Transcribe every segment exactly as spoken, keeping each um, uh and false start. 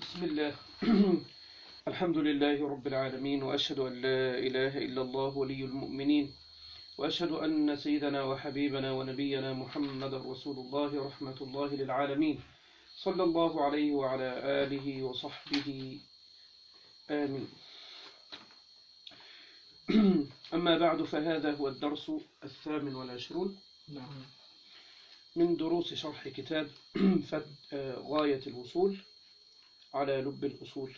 بسم الله. الحمد لله رب العالمين، وأشهد أن لا إله إلا الله ولي المؤمنين، وأشهد أن سيدنا وحبيبنا ونبينا محمد رسول الله رحمة الله للعالمين، صلى الله عليه وعلى آله وصحبه آمين. أما بعد، فهذا هو الدرس الثامن والعشرون من دروس شرح كتاب غاية الوصول على لب الأصول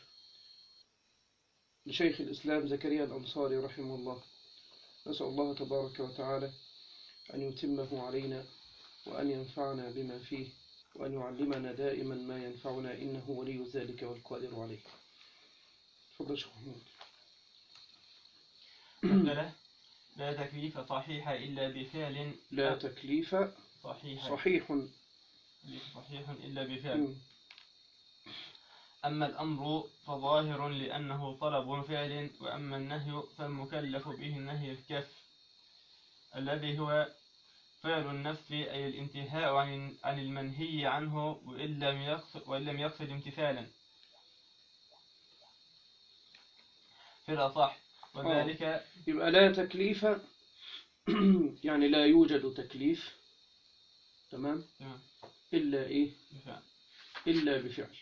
لشيخ الإسلام زكريا الأنصاري رحمه الله. نسأل الله تبارك وتعالى أن يتمه علينا، وأن ينفعنا بما فيه، وأن يعلمنا دائما ما ينفعنا، إنه ولي ذلك والقادر عليه. تفضل شيخ محمود. مثلا لا تكليف صحيح إلا بفعل لا تكليف صحيح صحيح صحيح إلا بفعل. أما الأمر فظاهر لأنه طلب فعل، وأما النهي فالمكلف به النهي الكف الذي هو فعل النفس، أي الانتهاء عن عن المنهي عنه، وإن لم يقصد وإن لم يقصد امتثالا في الأصح، وذلك آه. يبقى لا تكليف يعني لا يوجد تكليف، تمام، إلا إيه؟ بفعل. إلا بفعل.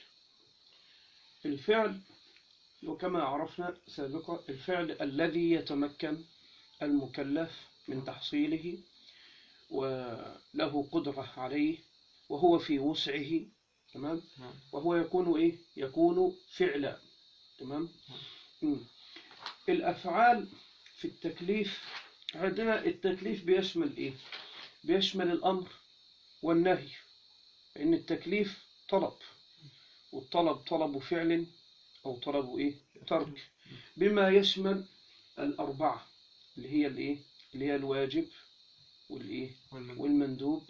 الفعل وكما عرفنا سابقا، الفعل الذي يتمكن المكلف من تحصيله وله قدرة عليه وهو في وسعه، تمام، وهو يكون إيه؟ يكون فعلا، تمام. الأفعال في التكليف عندنا، التكليف بيشمل إيه؟ بيشمل الأمر والنهي، لأن التكليف طلب، والطلب طلب فعل أو طلب إيه؟ ترك، بما يشمل الأربعة اللي هي الإيه؟ اللي هي الواجب والإيه؟ والمندوب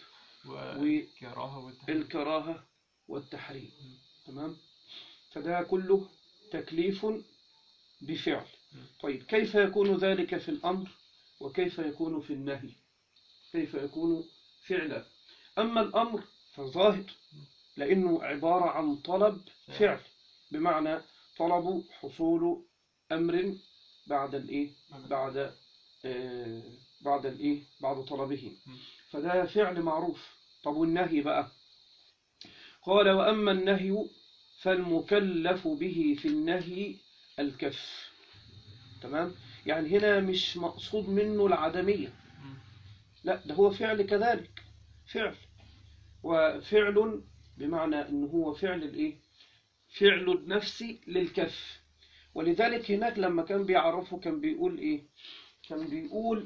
والكراهة والتحريم، تمام. فده كله تكليف بفعل. طيب كيف يكون ذلك في الأمر وكيف يكون في النهي؟ كيف يكون فعلا؟ أما الأمر فظاهر لأنه عبارة عن طلب فعل، بمعنى طلب حصول أمر بعد الإيه؟ بعد آه بعد الإيه؟ بعد طلبه، فده فعل معروف. طب والنهي بقى؟ قال وأما النهي فالمكلف به في النهي الكف، تمام. يعني هنا مش مقصود منه العدمية، لا، ده هو فعل كذلك، فعل، وفعل بمعنى أنه هو فعل الإيه؟ فعل النفس للكف. ولذلك هناك لما كان بيعرفه كان بيقول إيه؟ كان بيقول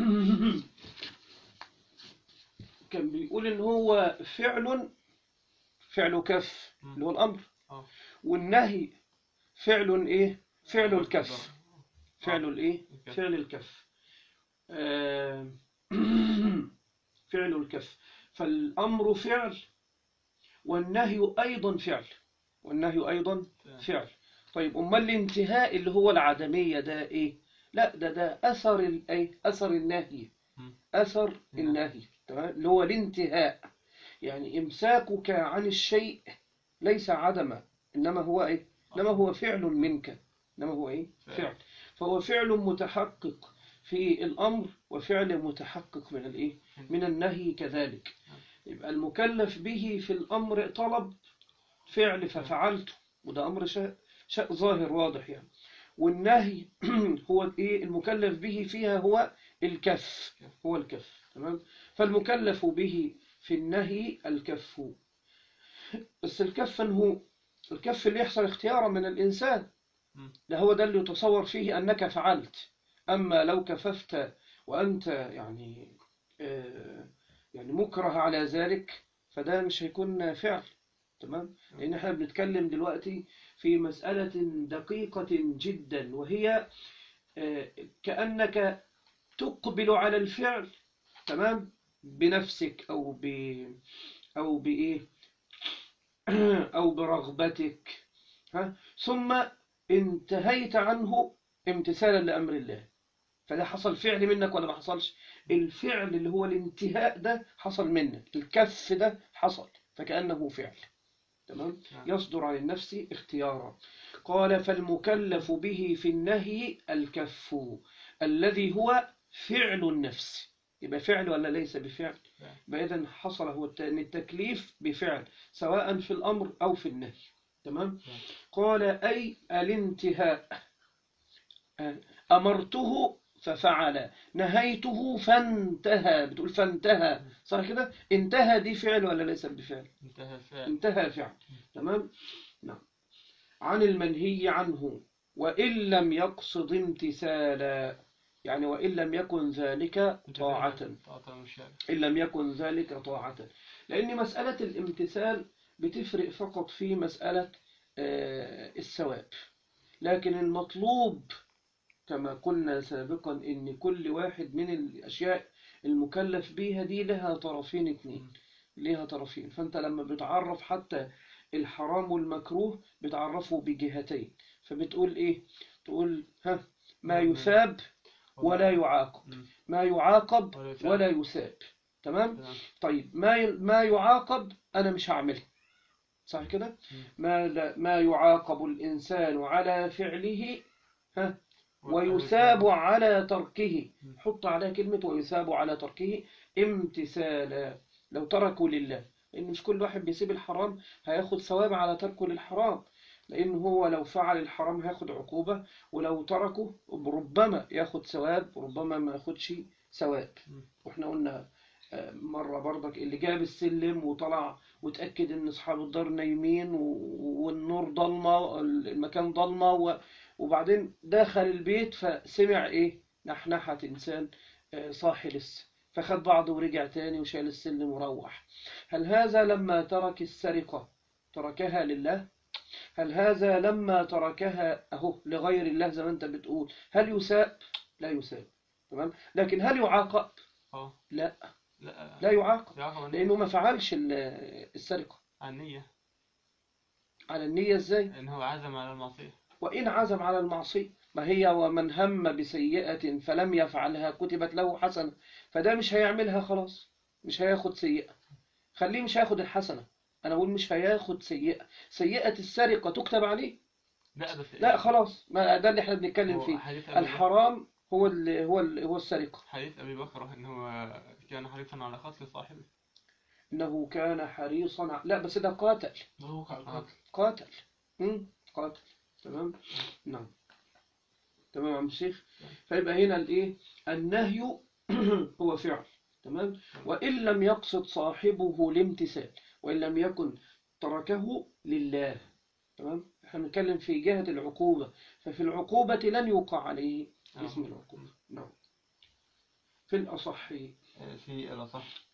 كان بيقول إن هو فعل فعل كف اللي هو الأمر، والنهي فعل إيه؟ فعل الكف، فعل الإيه؟ فعل الكف، آه فعل الكف. فالأمر فعل، والنهي أيضا فعل، والنهي أيضا فعل. طيب أمال الانتهاء اللي هو العدمية ده إيه؟ لا، ده ده أثر الإيه؟ أثر النهي، أثر النهي، تمام، اللي هو الانتهاء. يعني إمساكك عن الشيء ليس عدما، إنما هو إيه؟ إنما هو فعل منك، إنما هو إيه؟ فعل. فهو فعل متحقق في الأمر، وفعل متحقق من الإيه؟ من النهي كذلك. يبقى المكلف به في الأمر طلب فعل ففعلته، وده أمر شيء شيء ظاهر واضح يعني. والنهي هو إيه؟ المكلف به فيها هو الكف، هو الكف، تمام. فالمكلف به في النهي الكف. بس الكف هو الكف اللي يحصل اختيارا من الإنسان، ده هو ده اللي يتصور فيه أنك فعلت. أما لو كففت وأنت يعني آه يعني مكره على ذلك، فده مش هيكون فعل، تمام. لأن احنا بنتكلم دلوقتي في مسألة دقيقة جدا، وهي آه كأنك تقبل على الفعل، تمام، بنفسك أو ب أو بإيه أو برغبتك، ها؟ ثم انتهيت عنه امتثالا لأمر الله، فده حصل فعل منك ولا ما حصلش؟ الفعل اللي هو الانتهاء ده حصل منك، الكف ده حصل، فكأنه فعل، تمام؟ يصدر عن النفس اختيارا. قال فالمكلف به في النهي الكف الذي هو فعل النفس. يبقى فعل ولا ليس بفعل؟ يبقى إذن حصل هو التكليف بفعل سواء في الأمر أو في النهي. تمام؟ قال أي الانتهاء، أمرته ففعل، نهيته فانتهى. بتقول فانتهى صح كده؟ انتهى دي فعل ولا ليس بفعل؟ انتهى فعل. انتهى فعل. تمام؟ نعم. عن المنهي عنه وإن لم يقصد امتثالا، يعني وإن لم يكن ذلك طاعة، إن لم يكن ذلك طاعة. لأن مسألة الامتثال بتفرق فقط في مسألة الثواب، لكن المطلوب كما قلنا سابقا إن كل واحد من الأشياء المكلف بيها دي لها طرفين اثنين، لها طرفين. فأنت لما بتعرف حتى الحرام والمكروه بتعرفه بجهتين، فبتقول إيه؟ تقول ها ما يثاب ولا يعاقب، ما يعاقب ولا يثاب. تمام؟ طيب ما ما يعاقب أنا مش هعمله، صح كده؟ ما ما يعاقب الإنسان على فعله ها ويثاب على تركه، حط على كلمة ويثاب على تركه امتثالا، لو تركوا لله. لأن مش كل واحد بيسيب الحرام هياخد ثواب على تركه للحرام، لأن هو لو فعل الحرام هياخد عقوبة، ولو تركه ربما ياخد ثواب وربما ما ياخدش ثواب. واحنا قلنا مرة برضك اللي جاب السلم وطلع وتأكد ان اصحاب الدار نايمين والنور ضلمة، المكان ضلمة، وبعدين دخل البيت فسمع ايه نحنحة انسان صاحي لسه، فخد بعضه ورجع تاني وشال السلم وروح. هل هذا لما ترك السرقة تركها لله؟ هل هذا لما تركها اهو لغير الله زي ما انت بتقول هل يساب؟ لا يساب. تمام؟ لكن هل يعاقب؟ لا لا, لا يعاقب، لأنه ما فعلش السرقة. على النية. على النية ازاي؟ إنه عزم على المعصية. وإن عزم على المعصية، ما هي ومن هم بسيئة فلم يفعلها كتبت له حسنة، فده مش هيعملها خلاص، مش هياخد سيئة، خليه مش هياخد الحسنة. أنا أقول مش هياخد سيئة، سيئة السرقة تكتب عليه. لا بس لا خلاص، ما ده اللي احنا بنتكلم فيه. الحرام هو ال هو ال هو السرقة. حديث أبي بكر إنه كان حريصا على قتل صاحبه. إنه كان حريصا ع... لا بس ده قاتل. هو قاتل. قاتل. امم قاتل. تمام. نعم. تمام يا عم الشيخ. فيبقى هنا الايه النهي هو فعل. تمام. وإن لم يقصد صاحبه الامتثال، وإن لم يكن تركه لله. تمام. احنا بنتكلم في جهة العقوبة، ففي العقوبة لن يوقع عليه اسم العقوبة. نعم. في الأصح في الأصح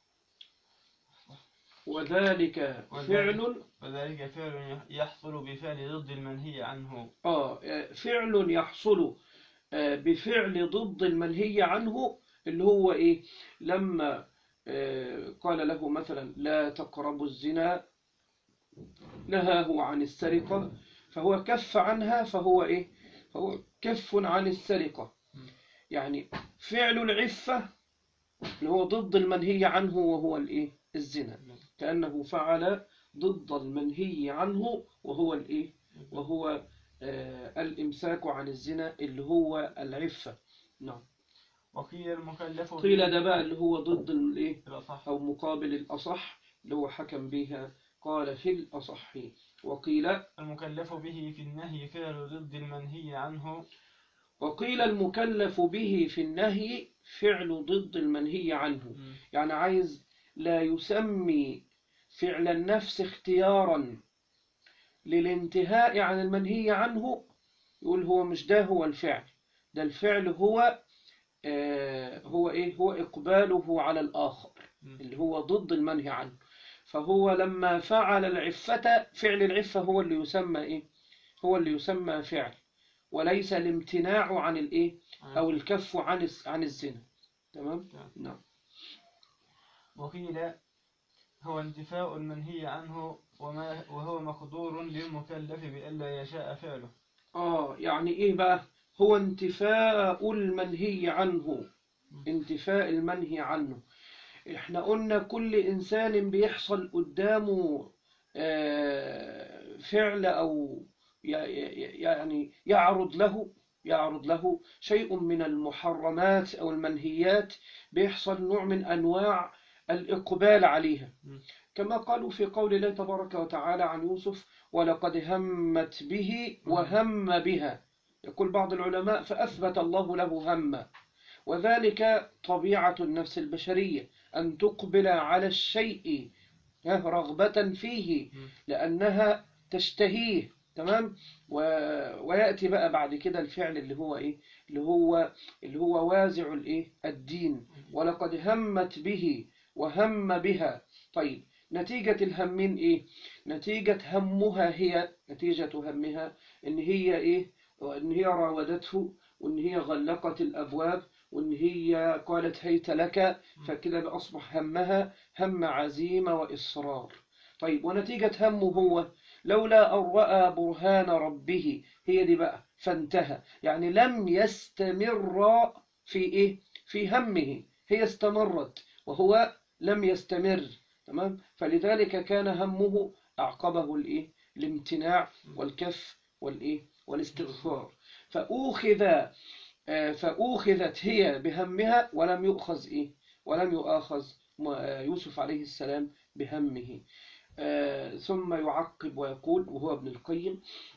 وذلك فعل وذلك فعل يحصل بفعل ضد المنهي عنه. آه فعل يحصل بفعل ضد المنهي عنه، اللي هو إيه؟ لما قال له مثلا لا تقربوا الزنا، نهاه عن السرقة، فهو كف عنها، فهو إيه؟ فهو كف عن السرقة. يعني فعل العفة اللي هو ضد المنهي عنه وهو الإيه؟ الزنا، كأنه فعل ضد المنهي عنه وهو الإيه؟ وهو آه الإمساك عن الزنا اللي هو العفة. نعم. وقيل المكلف قيل ده بقى اللي هو ضد الإيه؟ أو مقابل الأصح اللي هو حكم بها، قال في الأصح. وقيل المكلف به في النهي فعل ضد المنهي عنه. وقيل المكلف به في النهي فعل ضد المنهي عنه. م. يعني عايز لا يسمي فعل النفس اختيارا للانتهاء عن المنهي عنه، يقول هو مش ده هو الفعل، ده الفعل هو آه هو إيه؟ هو إقباله على الآخر م. اللي هو ضد المنهي عنه. فهو لما فعل العفة، فعل العفة هو اللي يسمى إيه؟ هو اللي يسمى فعل، وليس الامتناع عن الايه او الكف عن عن الزنا. تمام. نعم. وقيل هو انتفاء المنهي عنه وما وهو مقدور للمكلف بألا يشاء فعله. اه يعني ايه بقى هو انتفاء المنهي عنه؟ انتفاء المنهي عنه، احنا قلنا كل انسان بيحصل قدامه فعل أو يعني يعرض له يعرض له شيء من المحرمات أو المنهيات، بيحصل نوع من أنواع الإقبال عليها، كما قالوا في قول الله تبارك وتعالى عن يوسف: ولقد همت به وهم بها. يقول بعض العلماء: فأثبت الله له هم، وذلك طبيعة النفس البشرية أن تقبل على الشيء رغبة فيه لأنها تشتهيه. تمام. و... ويأتي بقى بعد كده الفعل اللي هو إيه اللي هو اللي هو وازع الإيه الدين. ولقد همت به وهم بها. طيب، نتيجة الهمين إيه؟ نتيجة همها هي نتيجة همها إن هي إيه إن هي راودته، وإن هي غلقت الأبواب، وإن هي قالت هيت لك، فكده أصبح همها هم عزيمة وإصرار. طيب، ونتيجة همه هو لولا أن رأى برهان ربه، هي دي بقى فانتهى، يعني لم يستمر في إيه في همه، هي استمرت وهو لم يستمر. تمام. فلذلك كان همه أعقبه الإيه الامتناع والكف والإيه والاستغفار. فأوخذ فأوخذت هي بهمها ولم يؤخذ إيه ولم يؤاخذ يوسف عليه السلام بهمه. ثم يعقب ويقول، وهو ابن القيم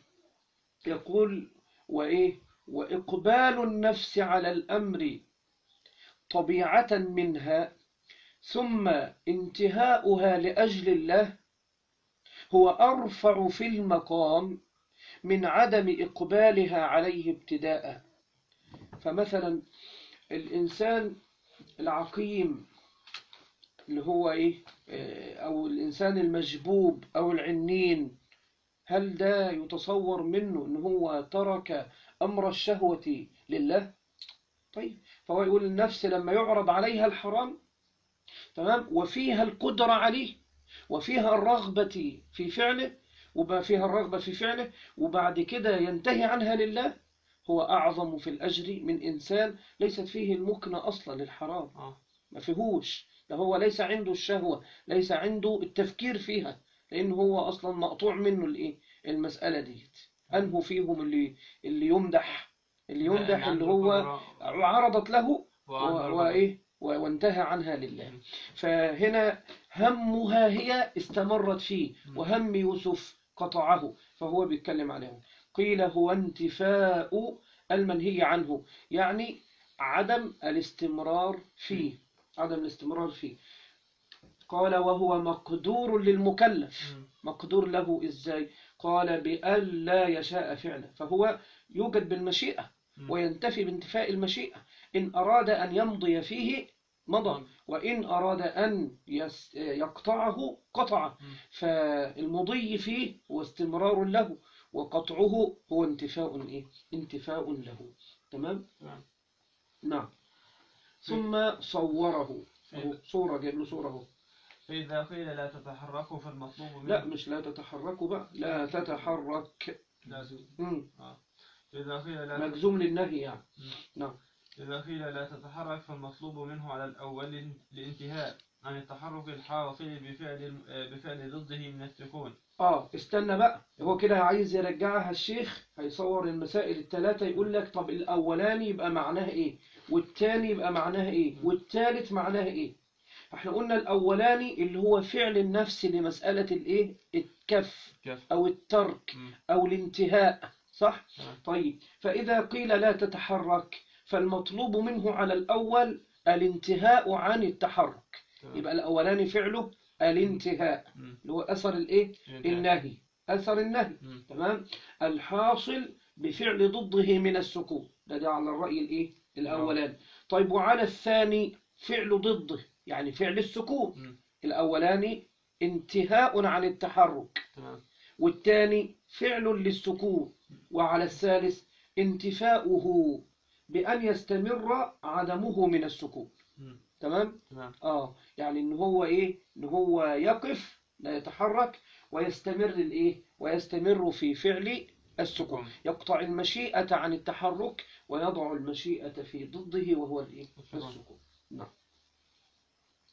يقول: وإيه وإقبال النفس على الأمر طبيعة منها، ثم انتهاؤها لأجل الله هو أرفع في المقام من عدم إقبالها عليه ابتداء. فمثلا الإنسان العقيم اللي هو إيه أو الإنسان المجبوب أو العنين، هل ده يتصور منه أنه هو ترك أمر الشهوة لله؟ طيب، فهو يقول النفس لما يعرض عليها الحرام، تمام، وفيها القدرة عليه وفيها الرغبة في فعله وما فيها الرغبة في فعله وبعد كده ينتهي عنها لله، هو أعظم في الأجر من إنسان ليست فيه المكنة أصلا للحرام، ما فيهوش، ده هو ليس عنده الشهوة، ليس عنده التفكير فيها، لأنه هو أصلا مقطوع منه الإيه المسألة دي. أنه فيهم اللي اللي يمدح اللي يمدح اللي هو عرضت له وإيه وانتهى عنها لله. فهنا همها هي استمرت فيه، وهم يوسف قطعه، فهو بيتكلم عليهم. قيل هو انتفاء المنهي عنه، يعني عدم الاستمرار فيه عدم الاستمرار فيه قال: وهو مقدور للمكلف. مقدور له إزاي؟ قال: بأن لا يشاء فعله، فهو يوجد بالمشيئة وينتفي بانتفاء المشيئة. إن أراد أن يمضي فيه مضى، وإن أراد أن يقطعه قطعه. فالمضي فيه هو استمرار له، وقطعه هو انتفاء إيه؟ انتفاء له. تمام؟ نعم. ثم صوره صورة، جايب له صورة. فإذا قيل لا تتحركوا فالمطلوب منه، لا، مش لا تتحركوا بقى، لا تتحرك لازم. آه. إذا قيل لا مجزوم للنهي يعني. نعم. إذا قيل لا تتحرك فالمطلوب منه على الأول الانتهاء عن التحرك الحاصل بفعل بفعل ضده من السكون. اه استنى بقى، هو كده عايز يرجعها الشيخ، هيصور المسائل الثلاثة، يقول لك طب الأولاني يبقى معناه إيه، والثاني يبقى معناه إيه، والثالث معناه إيه. احنا قلنا الأولاني اللي هو فعل النفس لمسألة الإيه الكف أو الترك أو الانتهاء، صح؟ طيب، فإذا قيل لا تتحرك فالمطلوب منه على الأول الانتهاء عن التحرك، يبقى الأولاني فعله الانتهاء اللي هو أثر الإيه النهي أثر النهي. تمام. الحاصل بفعل ضده من السكون، ده, ده على الرأي الإيه الأولاني. طيب، وعلى الثاني فعل ضده، يعني فعل السكون. الأولاني انتهاء عن التحرك، والثاني فعل للسكون، وعلى الثالث انتفاؤه بأن يستمر عدمه من السكون. تمام؟ آه يعني إن هو إيه إن هو يقف لا يتحرك ويستمر الإيه ويستمر في فعل السكون، يقطع المشيئة عن التحرك ويضع المشيئة في ضده وهو الإيه السكون. نعم.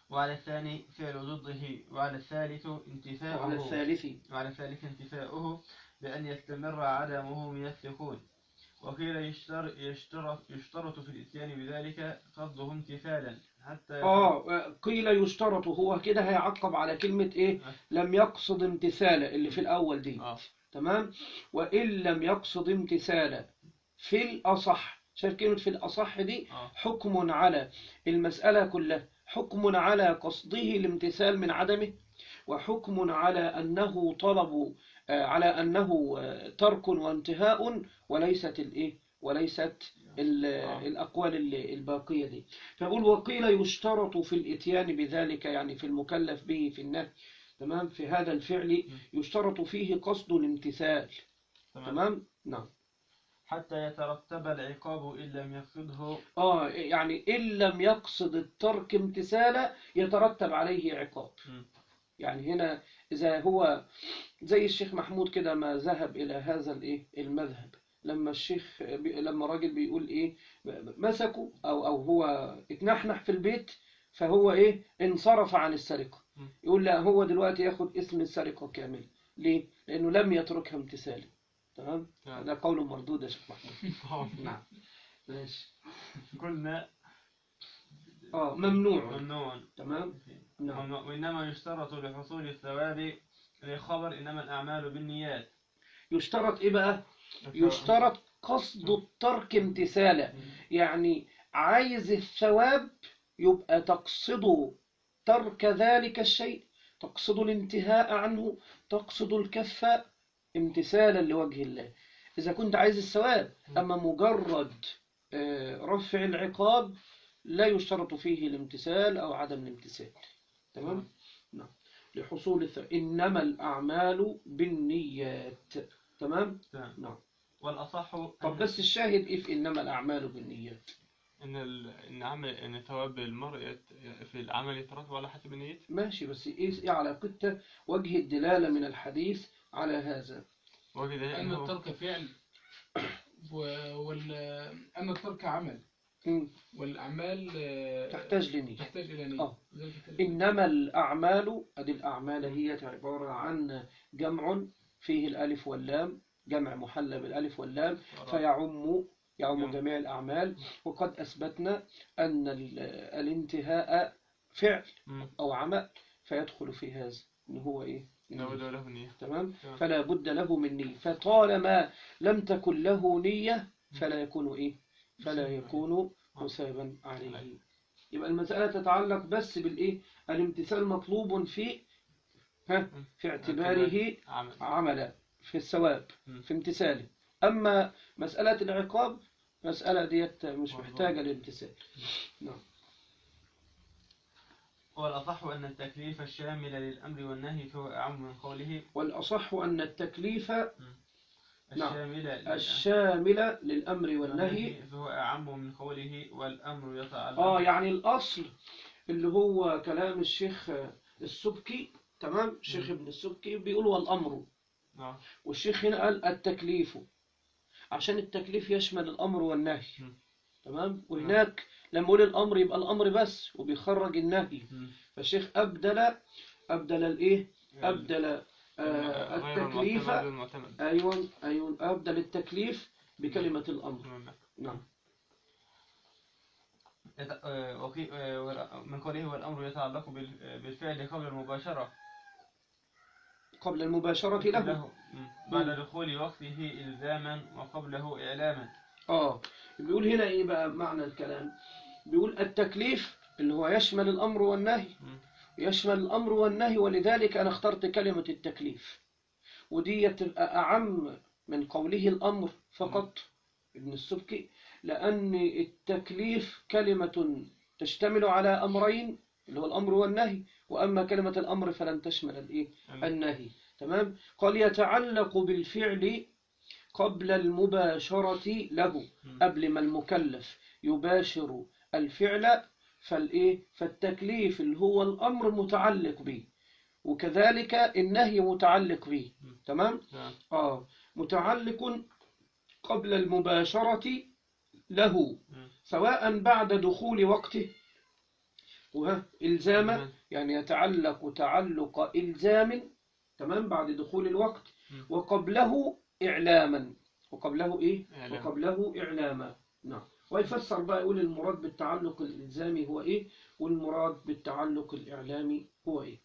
وعلى الثاني فعل ضده، وعلى الثالث انتفاؤه وعلى الثالث وعلى الثالث انتفاؤه بأن يستمر عدمه من السكون. وقيل يشتر يشترط, يشترط في الإتيان بذلك قصده امتثالا حتى آه قيل يشترط، هو كده هيعقب على كلمة إيه؟ آه. لم يقصد امتثالا اللي في الأول دي. آه. تمام. وإن لم يقصد امتثالا في الأصح، شايف كلمة في الأصح دي؟ آه. حكم على المسألة كلها، حكم على قصده الامتثال من عدمه، وحكم على أنه طلب، على أنه ترك وانتهاء، وليست الإيه؟ وليست آه. الأقوال الباقية دي. فأقول وقيل يشترط في الإتيان بذلك، يعني في المكلف به في النهي، تمام، في هذا الفعل يشترط فيه قصد الامتثال. تمام. تمام. نعم. حتى يترتب العقاب إن لم يقصده. آه يعني إن لم يقصد الترك امتثالا يترتب عليه عقاب. م. يعني هنا إذا هو زي الشيخ محمود كده ما ذهب إلى هذا الإيه المذهب، لما الشيخ بي لما راجل بيقول إيه مسكوا أو أو هو اتنحنح في البيت، فهو إيه انصرف عن السرقة، يقول لا هو دلوقتي ياخد اسم السرقة كامل. ليه؟ لأنه لم يتركها امتثالا. تمام. هذا قول مردود يا شيخ محمود. نعم. ماشي. قلنا اه ممنوع. ممنوع. تمام. نعم. ممنوع. وإنما يشترط لحصول الثواب لخبر إنما الأعمال بالنيات. يشترط إيه بقى؟ يشترط قصد الترك امتثالا، يعني عايز الثواب يبقى تقصد ترك ذلك الشيء، تقصد الانتهاء عنه، تقصد الكف امتثالا لوجه الله إذا كنت عايز الثواب. أما مجرد رفع العقاب لا يشترط فيه الامتثال أو عدم الامتثال. تمام؟ نعم. لحصول الثواب إنما الأعمال بالنيات. تمام؟ نعم. والأصح. طب بس الشاهد إيه في إنما الأعمال بالنيات؟ إن ال... إن عمل إن ثواب المرء في العمل يترتب على حسب النية. ماشي، بس إيه إيه علاقته وجه الدلالة من الحديث على هذا؟ وجه أما الترك فعل وال أما الترك عمل م. والأعمال تحتاج لنية. تحتاج إلى نية. آه. إنما الأعمال، هذه الأعمال هي عبارة عن جمع فيه الألف واللام، جمع محلى بالألف واللام، فيعم يعم جميع الأعمال. وقد أثبتنا أن الانتهاء فعل أو عمل، فيدخل في هذا إن هو إيه؟ نية. تمام. فلا بد له من نية، فطالما لم تكن له نية فلا يكون إيه؟ فلا يكون مسابا عليه. يبقى المسألة تتعلق بس بالإيه؟ الامتثال مطلوب في ها في اعتباره عملا في الثواب في امتثاله. أما مسألة العقاب مسألة ديت مش محتاجة للامتثال. نعم. والأصح أن التكليف الشامل للأمر والنهي فهو أعم من قوله. والأصح أن التكليف الشامل الشامل للأمر والنهي فهو أعم من قوله والأمر يتعلق. آه يعني الأصل اللي هو كلام الشيخ السبكي. تمام. الشيخ ابن السبكي بيقول والأمر، والشيخ هنا قال التكليف عشان التكليف يشمل الأمر والنهي. تمام. وهناك لما يقول الأمر يبقى الأمر بس وبيخرج النهي. فالشيخ أبدل أبدل الإيه؟ أبدل آه التكليف. أيوة أيوة أبدل التكليف بكلمة الأمر. نعم. من قوله والأمر يتعلق بالفعل قبل المباشرة قبل المباشرة له, له. بعد دخول وقته إلزاما وقبله إعلاما. آه بيقول هنا إيه بقى معنى الكلام؟ بيقول التكليف اللي هو يشمل الأمر والنهي، يشمل الأمر والنهي، ولذلك أنا اخترت كلمة التكليف، ودي تبقى أعم من قوله الأمر فقط ابن السبكي، لأن التكليف كلمة تشتمل على أمرين اللي هو الأمر والنهي، وأما كلمة الأمر فلن تشمل الإيه؟ النهي. تمام. قال يتعلق بالفعل قبل المباشرة له، قبل ما المكلف يباشر الفعل فالإيه؟ فالتكليف اللي هو الأمر متعلق به، وكذلك النهي متعلق به. تمام. آه متعلق قبل المباشرة له، سواء بعد دخول وقته وها إلزاما يعني يتعلق تعلق إلزام، تمام، بعد دخول الوقت، وقبله إعلاما، وقبله إيه؟ إعلام. وقبله إعلاما. نعم. ويفسر بقى يقول المراد بالتعلق الإلزامي هو إيه، والمراد بالتعلق الإعلامي هو إيه.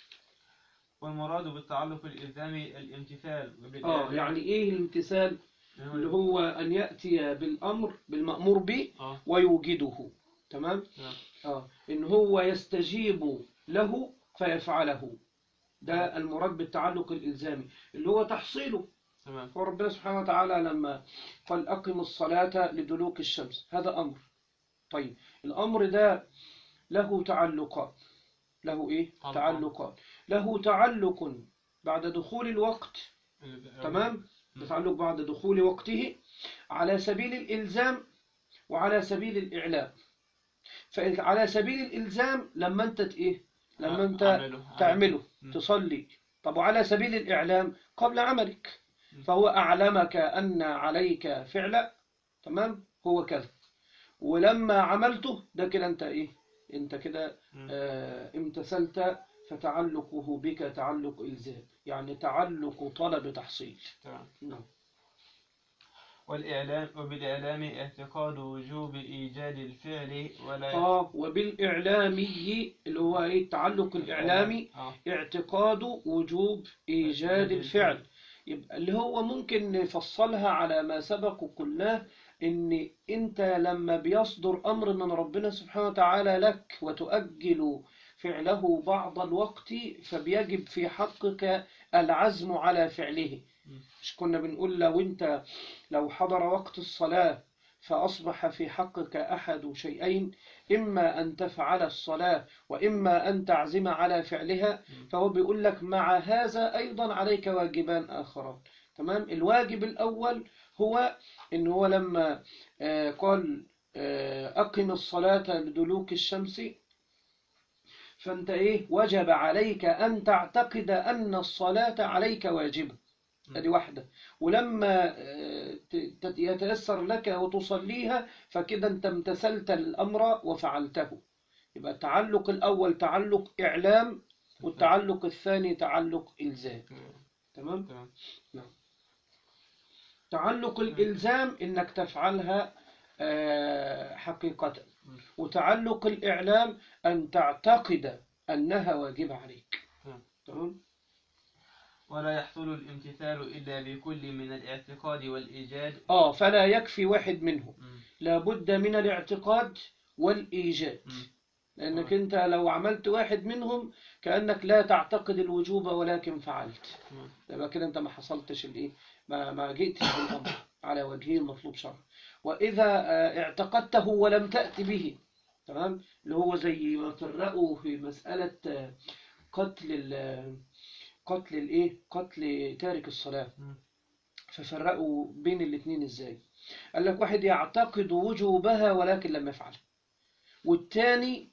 والمراد بالتعلق الإلزامي الامتثال. آه يعني إيه الامتثال؟ اللي هو أن يأتي بالأمر بالمأمور به آه. ويوجده، تمام؟ آه. آه إن هو يستجيب له فيفعله، ده المراد بالتعلق الإلزامي اللي هو تحصيله. تمام. وربنا سبحانه وتعالى لما قال أقم الصلاة لدلوك الشمس، هذا أمر. طيب الأمر ده له تعلقات، له إيه؟ طبعا. تعلقات، له تعلق بعد دخول الوقت، تمام؟ تعلق بعد دخول وقته على سبيل الإلزام وعلى سبيل الإعلام. فعلى سبيل الإلزام لما أنت إيه؟ لما أنت عمله. تعمله عمله. تصلي. طب وعلى سبيل الإعلام قبل عملك، فهو أعلمك أن عليك فعل، تمام، هو كذا، ولما عملته ده كده أنت إيه؟ أنت كده آه امتثلت، فتعلقه بك تعلق إلزام، يعني تعلق طلب تحصيل. تمام. نعم. والإعلام وبالإعلام اعتقاد وجوب إيجاد الفعل ولا آه وبالإعلامي اللي هو إيه التعلق الإعلامي، آه. اعتقاد وجوب إيجاد الفعل. يبقى اللي هو ممكن نفصلها على ما سبق وقلناه، إن أنت لما بيصدر أمر من ربنا سبحانه وتعالى لك وتؤجل فعله بعض الوقت، فبيجب في حقك العزم على فعله. مش كنا بنقول لو أنت لو حضر وقت الصلاة فأصبح في حقك أحد شيئين، إما أن تفعل الصلاة وإما أن تعزم على فعلها، فهو بيقول لك مع هذا أيضا عليك واجبان آخران. تمام. الواجب الأول هو إن هو لما قال أقم الصلاة لدلوك الشمس، فأنت إيه وجب عليك أن تعتقد أن الصلاة عليك واجبة، هذه واحدة. ولما يتيسر لك وتصليها فكده أنت امتثلت الأمر وفعلته. يبقى التعلق الأول تعلق إعلام، والتعلق الثاني تعلق إلزام. تمام؟ نعم. تعلق الإلزام إنك تفعلها حقيقة، وتعلق الإعلام أن تعتقد أنها واجبة عليك. تمام؟ ولا يحصل الامتثال إلا بكل من الاعتقاد والإيجاد. آه فلا يكفي واحد منهم، لابد من الاعتقاد والإيجاد. م. لأنك أنت لو عملت واحد منهم كأنك لا تعتقد الوجوب ولكن فعلت، يبقى كده أنت ما حصلتش الإيه، ما ما جئتش بالأمر على وجهه المطلوب شرعا. وإذا اعتقدته ولم تأتي به، تمام، اللي هو زي ما فرقوا في مسألة قتل قتل الايه قتل تارك الصلاة، ففرقوا بين الاثنين ازاي. قال لك واحد يعتقد وجوبها ولكن لم يفعل، والثاني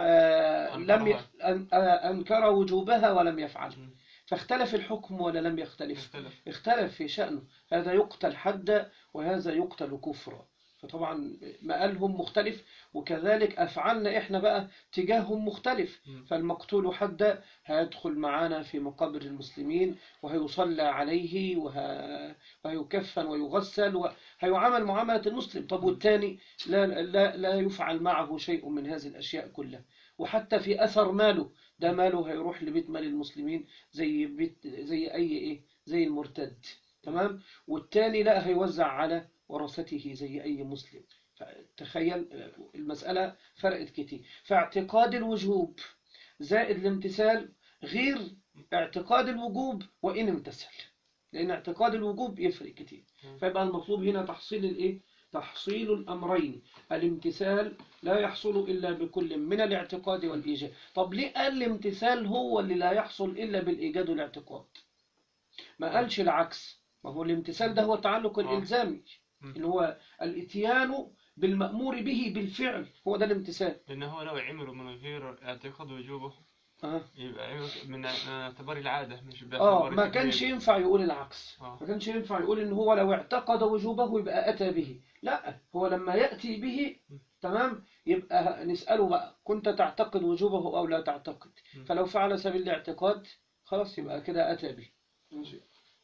فلم انكر وجوبها ولم يفعل، فاختلف الحكم ولا لم يختلف؟ اختلف في شأنه، هذا يقتل حدا وهذا يقتل كفرا، فطبعا مآلهم مختلف، وكذلك أفعلنا إحنا بقى تجاههم مختلف. فالمقتول حدا هيدخل معانا في مقابر المسلمين وهيصلى عليه وهيكفن ويغسل وهيعامل معاملة المسلم. طب والتاني لا, لا, لا يفعل معه شيء من هذه الأشياء كلها، وحتى في أثر ماله، ده ماله هيروح لبيت مال المسلمين زي بيت زي أي إيه زي المرتد، تمام. والتاني لا هيوزع على ورثته زي أي مسلم. فتخيل المسألة فرقت كتير. فاعتقاد الوجوب زائد الامتثال غير اعتقاد الوجوب وإن امتثل، لأن اعتقاد الوجوب يفرق كتير. فيبقى المطلوب هنا تحصيل الإيه؟ تحصيل الأمرين. الامتثال لا يحصل إلا بكل من الاعتقاد والإيجاد. طب ليه قال الامتثال هو اللي لا يحصل إلا بالإيجاد والاعتقاد؟ ما قالش العكس. ما هو الامتثال ده هو التعلق الإلزامي، اللي هو الاتيان بالمأمور به بالفعل، هو ده الامتثال. لأنه لو عمله من غير اعتقاد وجوبه أه. يبقى من اعتبار العادة مش اه ما كانش ينفع يقول العكس. آه. ما كانش ينفع يقول إن هو لو اعتقد وجوبه يبقى أتى به، لا، هو لما يأتي به تمام. يبقى نسأله بقى كنت تعتقد وجوبه أو لا تعتقد؟ فلو فعل سبيل الاعتقاد خلاص يبقى كده أتى به. ماشي.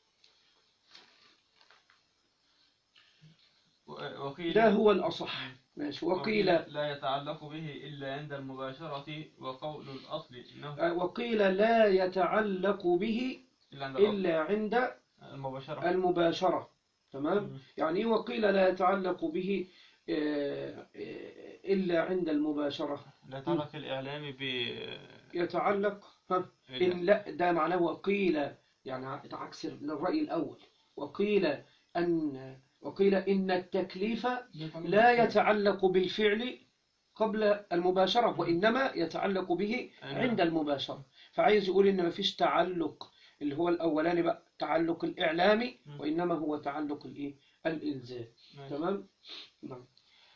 وقيل ده هو الأصح. ماشي. وقيل لا يتعلق به إلا عند المباشرة، وقول الأصل إنه وقيل لا يتعلق به إلا عند إلا عند المباشرة. المباشرة. تمام. يعني إيه وقيل لا يتعلق به إلا عند المباشرة؟ لا يتعلق الإعلام ب يتعلق ها إن لا، ده معناه وقيل يعني عكس الرأي الأول. وقيل أن وقيل إن التكليف لا يتعلق بالفعل قبل المباشرة، وإنما يتعلق به عند المباشرة. فعايز يقول إن مفيش تعلق اللي هو الأولاني بقى تعلق الإعلامي، وإنما هو تعلق الإيه الإلزام. تمام. نعم.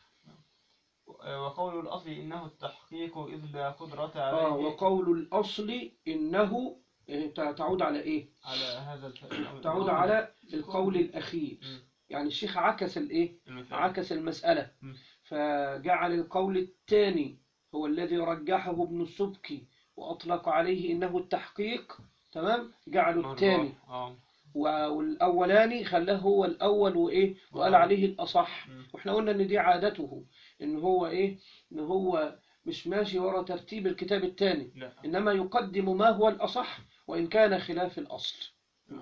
وقول الأصل إنه التحقيق إذ لا قدرة عليه. آه وقول الأصل إنه تعود على إيه؟ على هذا الفعل. تعود على القول الأخير. يعني الشيخ عكس الإيه؟ عكس المسألة، فجعل القول الثاني هو الذي رجحه ابن السبكي وأطلق عليه إنه التحقيق. تمام. جعله الثاني، والأولاني خلاه هو الأول وإيه وقال عليه الأصح. وإحنا قلنا إن دي عادته، إن هو إيه إن هو مش ماشي ورا ترتيب الكتاب الثاني، إنما يقدم ما هو الأصح وإن كان خلاف الأصل.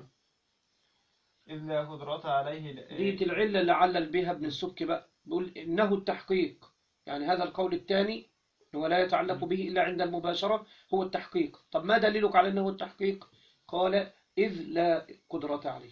إذ لا قدرة عليه. دي العلة اللي علل بها ابن السبكي بقى، بيقول إنه التحقيق، يعني هذا القول الثاني هو لا يتعلق به إلا عند المباشرة هو التحقيق. طب ما دليلك على أنه التحقيق؟ قال إذ لا قدرة عليه.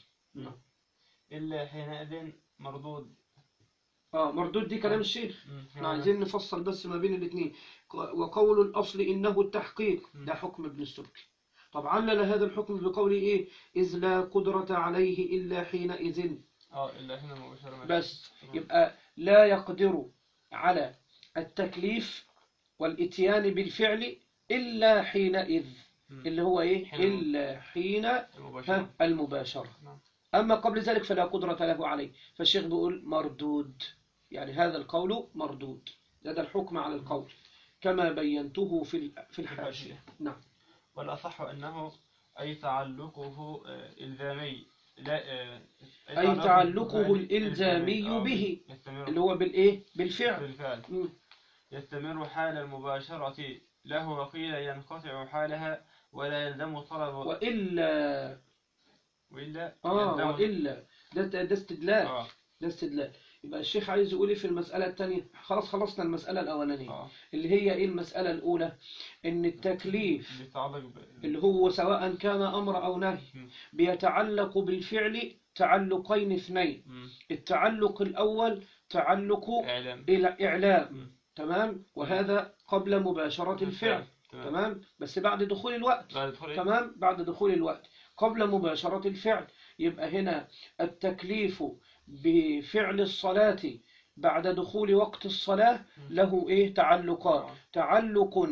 إلا حينئذ مردود. آه مردود دي كلام الشيخ. احنا عايزين نفصل بس ما بين الاثنين. وقول الأصل إنه التحقيق ده حكم ابن السبكي. طب علل هذا الحكم بقوله إيه؟ إذ لا قدرة عليه إلا حينئذ. آه إلا حين مباشرة. بس يبقى لا يقدر على التكليف والإتيان بالفعل إلا حينئذ، اللي هو إيه؟ حين إلا حين المباشرة, المباشرة. أما قبل ذلك فلا قدرة له عليه. فالشيخ بيقول مردود، يعني هذا القول مردود. هذا الحكم على القول كما بينته في في الحاشية. نعم. والأصح أنه أي تعلقه إلزامي، لا أي تعلقه الإلزامي به اللي هو بالإيه؟ بالفعل. بالفعل. يستمر حال المباشرة له، وقيل ينقطع حالها ولا يلزم طلب. وإلا وإلا آه وإلا ده ده استدلال. آه. ده استدلال. يبقى الشيخ عايز يقول إيه في المسألة الثانية؟ خلاص خلصنا المسألة الأولانية. آه. اللي هي إيه المسألة الأولى؟ إن التكليف اللي هو سواء كان أمر أو نهي بيتعلق بالفعل تعلقين اثنين. التعلق الأول تعلق الإعلام. تمام. وهذا قبل مباشرة الفعل. تمام. تمام. بس بعد دخول الوقت. تمام. بعد دخول الوقت قبل مباشرة الفعل. يبقى هنا التكليف بفعل الصلاة بعد دخول وقت الصلاة له إيه تعلقات. تعلق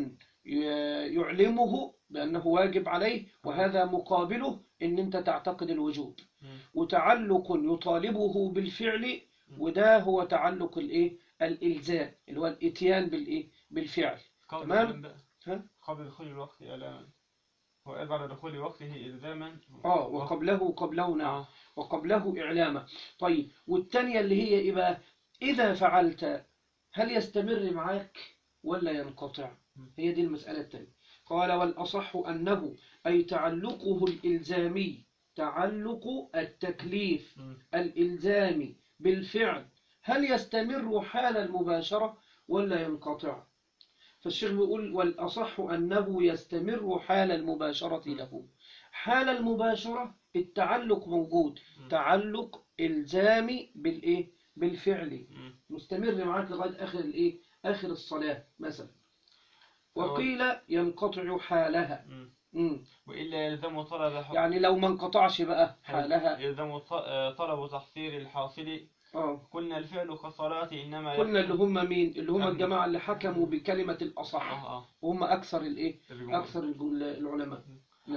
يعلمه بأنه واجب عليه، وهذا مقابله إن أنت تعتقد الوجوب. وتعلق يطالبه بالفعل، وده هو تعلق الإيه الإلزام اللي هو الإتيان بالإيه بالفعل. تمام. قبل دخول الوقت إعلاما وبعد دخول وقته إلزاما. آه وقبله قبله نعم. آه. وقبله إعلاما. طيب والتانية اللي هي إيه بقى؟ إذا فعلت هل يستمر معك ولا ينقطع؟ هي دي المسألة التانية. قال والأصح أنه أي تعلقه الإلزامي تعلق التكليف الإلزامي بالفعل هل يستمر حال المباشرة ولا ينقطع؟ فالشيخ بيقول والأصح أنه يستمر حال المباشرة له. حال المباشرة التعلق موجود، تعلق إلزامي بالإيه؟ بالفعل مستمر معك لغاية آخر الإيه؟ آخر الصلاة مثلا. وقيل ينقطع حالها. مم. وإلا يلزم طلب حق. يعني لو ما انقطعش بقى حالها يلزم طلب تحصيل الحاصل. اه قلنا الفعل كالصلاة إنما قلنا اللي هم مين؟ اللي هم الجماعة اللي حكموا بكلمة الأصح، وهم أكثر الإيه؟ أكثر العلماء. نعم.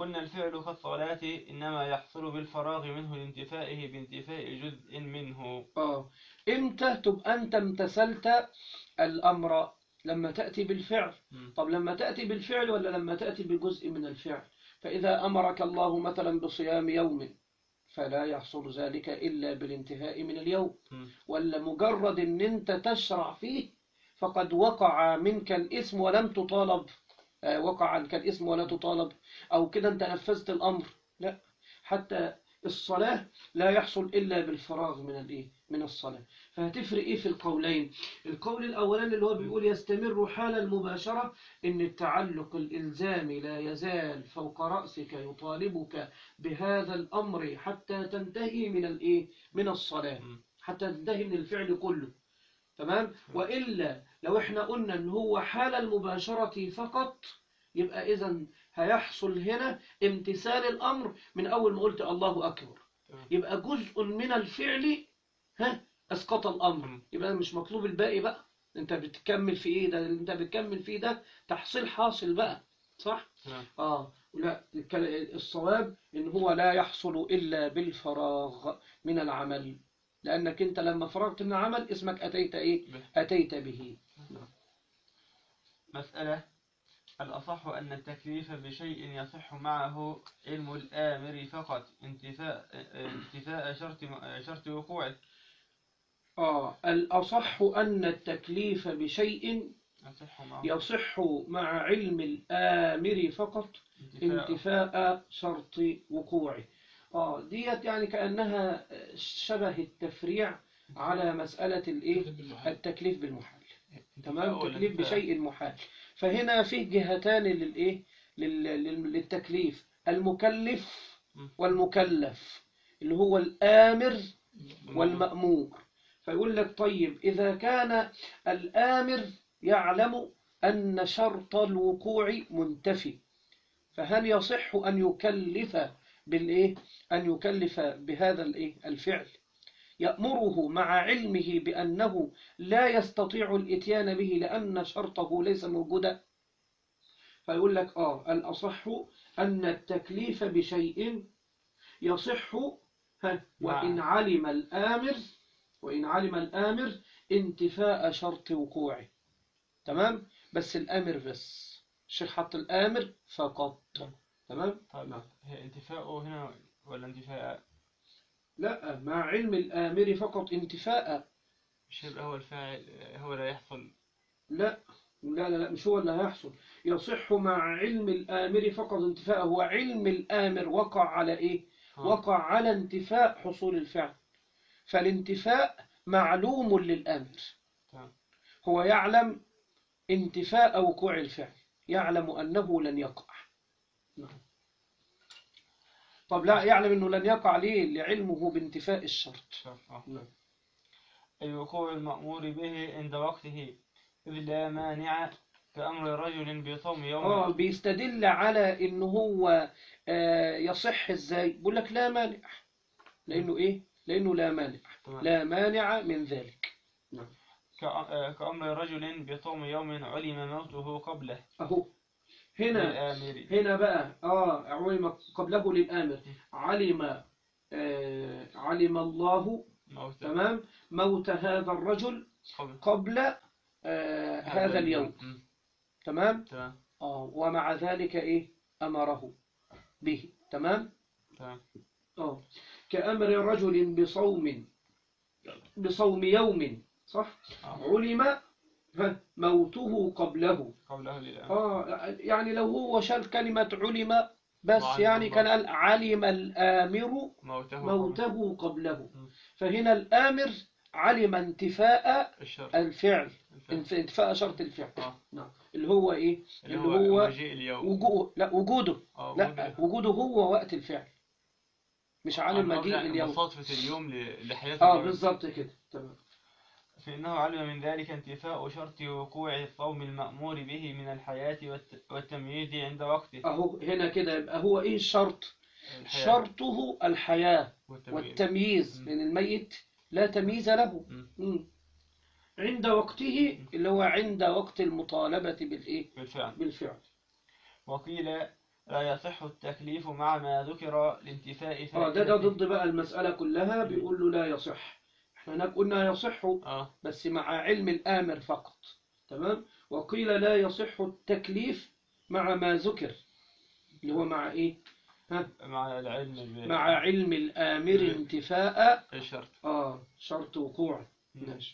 قلنا الفعل كالصلاة إنما يحصل بالفراغ منه لانتفائه بانتفاء جزء منه. آه إمتى تبقى أنت امتثلت الأمر؟ لما تأتي بالفعل. م. طب لما تأتي بالفعل ولا لما تأتي بجزء من الفعل؟ فإذا أمرك الله مثلا بصيام يوم فلا يحصل ذلك إلا بالانتهاء من اليوم. م. ولا مجرد أن أنت تشرع فيه فقد وقع منك الإثم ولم تطالب، آه وقع عنك الإثم ولا تطالب، أو كده أنت نفذت الأمر. لا، حتى الصلاة لا يحصل إلا بالفراغ من الإيه؟ من الصلاة. فهتفرق إيه في القولين؟ القول الأولاني اللي هو بيقول يستمر حال المباشرة، إن التعلق الإلزامي لا يزال فوق رأسك يطالبك بهذا الأمر حتى تنتهي من الإيه؟ من الصلاة، حتى تنتهي من الفعل كله. تمام؟ وإلا لو إحنا قلنا إن هو حال المباشرة فقط، يبقى إذن هيحصل هنا امتثال الأمر من أول ما قلت الله أكبر، يبقى جزء من الفعل ها أسقط الأمر، يبقى مش مطلوب الباقي بقى. أنت بتكمل في إيه؟ ده أنت بتكمل فيه ده تحصيل حاصل بقى، صح؟ آه لا، الصواب إن هو لا يحصل إلا بالفراغ من العمل، لأنك أنت لما فرغت من العمل اسمك أتيت إيه؟ أتيت به. مسألة: الأصح أن التكليف بشيء يصح معه علم الآمر فقط انتفاء انتفاء شرط شرط وقوعه. آه الأصح أن التكليف بشيء يصح معه, يصح مع علم الآمر فقط انتفاء, انتفاء شرط وقوعه. آه ديت يعني كأنها شبه التفريع على مسألة الإيه؟ التكليف بالمحال. تمام، تكليف بشيء محال. فهنا فيه جهتان للإيه؟ للتكليف: المكلف والمكلف، اللي هو الآمر والمأمور. فيقول لك طيب إذا كان الآمر يعلم أن شرط الوقوع منتفي، فهل يصح أن يكلف بالإيه؟ أن يكلف بهذا الإيه؟ الفعل يأمره مع علمه بأنه لا يستطيع الإتيان به لأن شرطه ليس موجودا؟ فيقول لك آه الأصح أن التكليف بشيء يصح وإن علم الآمر وإن علم الآمر انتفاء شرط وقوعه. تمام، بس الآمر بس، الشيخ حط الآمر فقط. تمام. طيب هي انتفاءه هنا ولا انتفاء؟ لا، مع علم الآمر فقط انتفاء. مش هيبقى هو الفاعل هو لا يحصل؟ لا لا لا, لا مش هو اللي هيحصل. يصح مع علم الآمر فقط انتفاء. هو علم الآمر وقع على إيه؟ ها. وقع على انتفاء حصول الفعل، فالانتفاء معلوم للآمر. ها. هو يعلم انتفاء وقوع الفعل، يعلم أنه لن يقع. طب لا يعلم أنه لن يقع ليه؟ لعلمه بانتفاء الشرط. نعم. أي وقوع المأمور به عند وقته، إذ لا مانع كأمر رجل بصوم يوم. آه بيستدل على إنه هو آه يصح إزاي؟ بيقول لك لا مانع، لأنه إيه؟ لأنه لا مانع. طبعا. لا مانع من ذلك. نعم. كأمر رجل بصوم يوم علم موته قبله. أهو هنا هنا بقى آه علم قبله للآمر. علم آه علم الله موت. تمام، موت هذا الرجل قبل آه هذا اليوم. م. تمام. تمام. آه ومع ذلك إيه؟ أمره به. تمام. تمام. آه كأمر رجل بصوم بصوم يوم، صح؟ آه. علم موته قبله. قبله للآمر. آه يعني لو هو شال كلمة علم بس يعني كان قال علم الآمر موته, موته قبله. م. فهنا الآمر علم انتفاء الشرط. الفعل، الفعل. انتفاء شرط الفعل. آه. نعم. اللي هو إيه؟ اللي, اللي هو, هو وجوده. لا وجوده. آه لا وجوده هو وقت الفعل، مش علم مجيء اليوم. مصادفة اليوم لحياة اه بالضبط كده. تمام. فإنه علم من ذلك انتفاء شرط وقوع الصوم المأمور به من الحياة والتمييز عند وقته. أهو هنا كده يبقى هو إيه الشرط؟ الحياة. شرطه الحياة والتمييز, والتمييز. لأن الميت لا تمييز له. م. م. عند وقته اللي هو عند وقت المطالبة بالإيه؟ بالفعل. بالفعل. وقيل لا يصح التكليف مع ما ذكر لانتفاء اه ده ده فائدته. ضد بقى المسألة كلها، بيقول له لا يصح. احنا هناك قلنا يصح اه بس مع علم الآمر فقط. تمام. وقيل لا يصح التكليف مع ما ذكر، اللي هو مع ايه؟ ها؟ مع العلم ب... مع علم الآمر ب- انتفاء الشرط. اه شرط وقوع. مم. ماشي.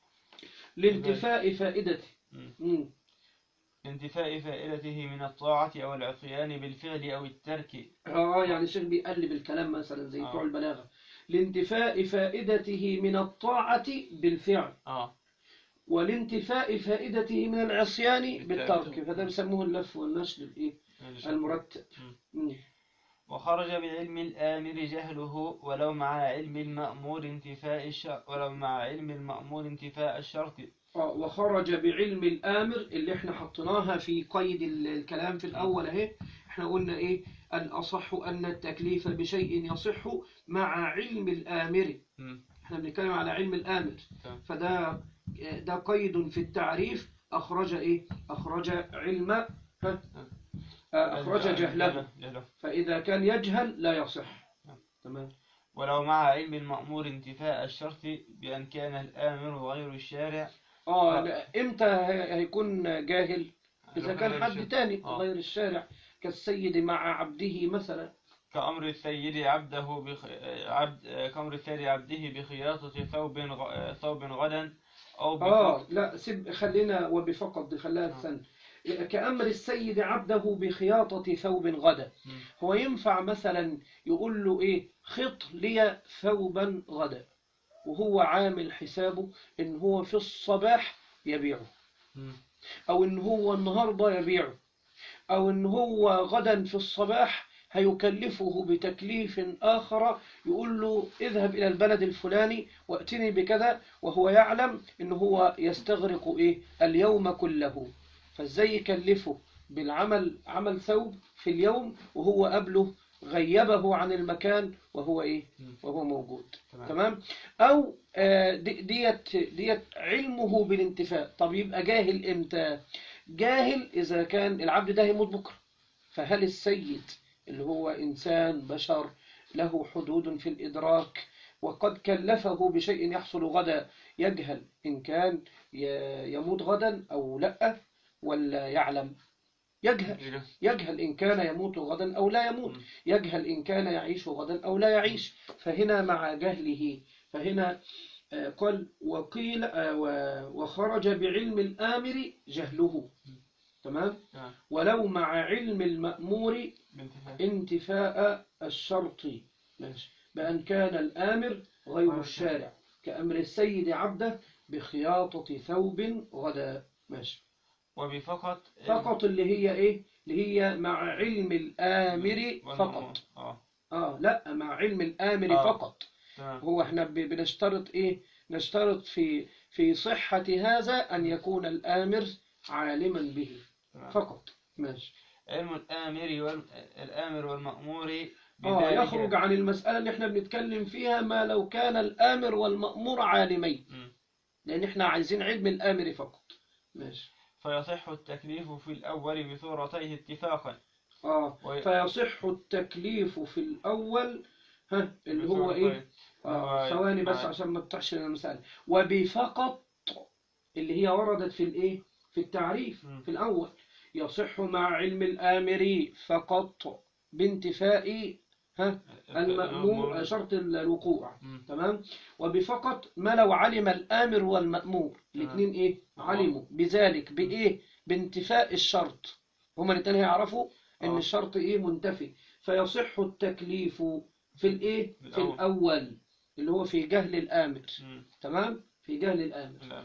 لانتفاء فائدته. مم. مم. انتفاء فائدته من الطاعة أو العصيان بالفعل أو الترك. اه يعني الشيخ بيقلب الكلام مثلا زي آه. بتوع البلاغة. لانتفاء فائدته من الطاعة بالفعل، اه والانتفاء فائدته من العصيان بالترك. بالترك، فده بيسموه اللف والنشر الايه المرتب. مم. وخرج بعلم الآمر جهله ولو مع علم المأمور انتفاء الشرط ولو مع علم المأمور انتفاء الشرط. اه وخرج بعلم الآمر اللي احنا حطيناها في قيد ال- الكلام في الأول اهي. احنا قلنا ايه؟ الأصح أن التكليف بشيء يصح مع علم الآمر. مم. احنا بنتكلم على علم الآمر، تمام. فده ده قيد في التعريف. أخرج ايه؟ أخرج علم ها؟ آه، أخرج جهله، جهله. فإذا كان يجهل لا يصح. نعم. تمام. ولو مع علم المأمور انتفاء الشرط بأن كان الآمر غير الشارع. اه آه. لا، امتى هي- هيكون جاهل؟ إذا غير كان حد الشارع. تاني آه. غير الشارع، كالسيد مع عبده مثلا. كأمر السيد عبده بخ... عبد كأمر السيد عبده بخياطة ثوب غ... ثوب غدا أو اه بفقد. لا سيب، خلينا وبفقط دي خلاها آه. الثانية. كأمر السيد عبده بخياطة ثوب غدا. مم. هو ينفع مثلا يقول له ايه؟ خط لي ثوبا غدا، وهو عامل حسابه ان هو في الصباح يبيعه، مم. او ان هو النهارده يبيعه، او ان هو غدا في الصباح هيكلفه بتكليف آخر، يقول له اذهب إلى البلد الفلاني واتني بكذا، وهو يعلم ان هو يستغرق ايه اليوم كله. فازاي يكلفه بالعمل، عمل ثوب في اليوم وهو قبله غيبه عن المكان وهو ايه وهو موجود. تمام. تمام. او آه، دي- ديت ديت علمه بالانتفاء. طب يبقى جاهل امتى؟ جاهل إذا كان العبد ده يموت بكرة، فهل السيد اللي هو إنسان بشر له حدود في الإدراك وقد كلفه بشيء يحصل غدا، يجهل إن كان ي- يموت غدا أو لا، ولا يعلم؟ يجهل. يجهل إن كان يموت غدا أو لا يموت، يجهل إن كان يعيش غدا أو لا يعيش. فهنا مع جهله، فهنا آه، قال وقيل آه، و- وخرج بعلم الآمر جهله. تمام. آه. ولو مع علم المأمور بانتفاء. انتفاء الشرط. ماشي. بأن كان الآمر غير الشارع، كأمر السيد عبده بخياطة ثوب غدا. ماشي. وبفقط فقط اللي هي إيه؟ اللي هي مع علم الآمر فقط. آه. آه لا، مع علم الآمر آه. فقط. تمام. هو احنا ب- بنشترط إيه؟ نشترط في في صحة هذا أن يكون الآمر عالما به تمام. فقط. ماشي. علم الآمر والآمر والمأمور آه بذلك. يخرج عن المسألة اللي احنا بنتكلم فيها ما لو كان الآمر والمأمور عالمين، م. لأن احنا عايزين علم الآمر فقط. ماشي. فيصح التكليف في الأول بصورتيه اتفاقا. آه وي- فيصح التكليف في الأول، ها اللي هو إيه؟ آه هو- ثواني بس مع- عشان ما تطحش لنا المسألة. وبفقط اللي هي وردت في الإيه؟ في التعريف م. في الأول. يصح مع علم الآمر فقط بانتفاء ها المأمور شرط الوقوع. م. تمام. وبفقط ما لو علم الآمر والمأمور الاثنين ايه علموا بذلك بايه؟ بانتفاء الشرط. هما الاثنين هيعرفوا ان آه. الشرط ايه منتفي، فيصح التكليف في الايه في الأول. الأول اللي هو في جهل الآمر. م. تمام. في جهل الآمر لا.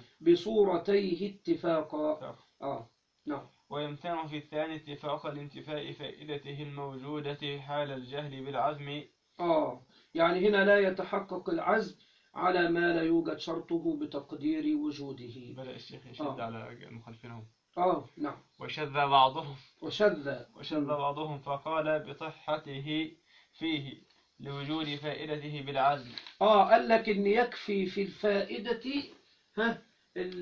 بصورتيه اتفاقا. اتفاق. اه نعم. ويمتنع في الثاني اتفاق لانتفاء فائدته الموجودة حال الجهل بالعزم. آه يعني هنا لا يتحقق العزم على ما لا يوجد شرطه بتقدير وجوده. بدأ الشيخ يشد آه. على المخالفينهم. آه نعم. وشذ بعضهم وشذ وشذ بعضهم فقال بصحته فيه لوجود فائدته بالعزم. آه قال لك إن يكفي في الفائدة ها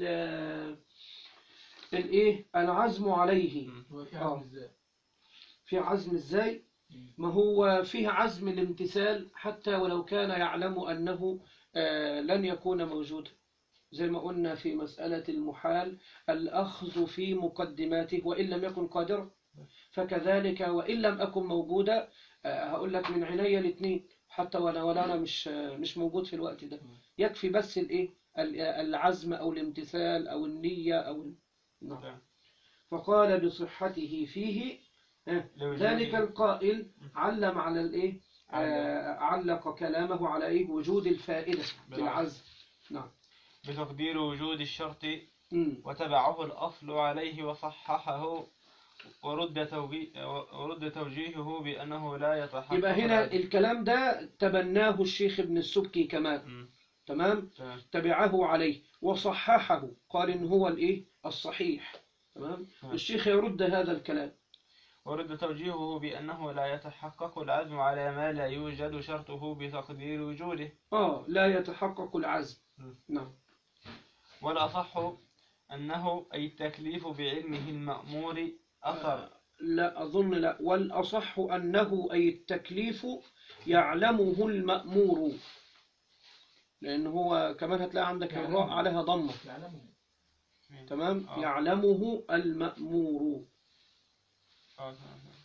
ال الإيه العزم عليه. م. هو في آه. عزم ازاي؟ في عزم إزاي؟ ما هو فيه عزم الامتثال حتى ولو كان يعلم أنه آه لن يكون موجودا، زي ما قلنا في مسألة المحال الأخذ في مقدماته وإن لم يكن قادرا، فكذلك وإن لم أكن موجودا آه هقول لك من عيني الاثنين حتى ولا ولا أنا مش آه مش موجود في الوقت ده، يكفي بس الإيه العزم أو الامتثال أو النية أو نعم. فقال بصحته فيه ذلك القائل علم على الإيه آه علق كلامه على إيه وجود الفائدة بالعزم. نعم. بتقدير وجود الشرط م. وتبعه الأصل عليه وصححه ورد توجيه ورد توجيهه بأنه لا يتحقق. يبقى هنا الكلام ده تبناه الشيخ ابن السبكي كمان. م. تمام. تبعه عليه وصححه، قال إن هو الإيه الصحيح. تمام. الشيخ يرد هذا الكلام. ورد توجيهه بأنه لا يتحقق العزم على ما لا يوجد شرطه بتقدير وجوده. آه لا يتحقق العزم. م. نعم. والأصح أنه أي التكليف بعلمه المأمور أثر. آه لا أظن لا، والأصح أنه أي التكليف يعلمه المأمور، لأن هو كمان هتلاقي عندك الراء عليها ضمة. يعلمه. تمام. آه. يعلمه المأمور. آه.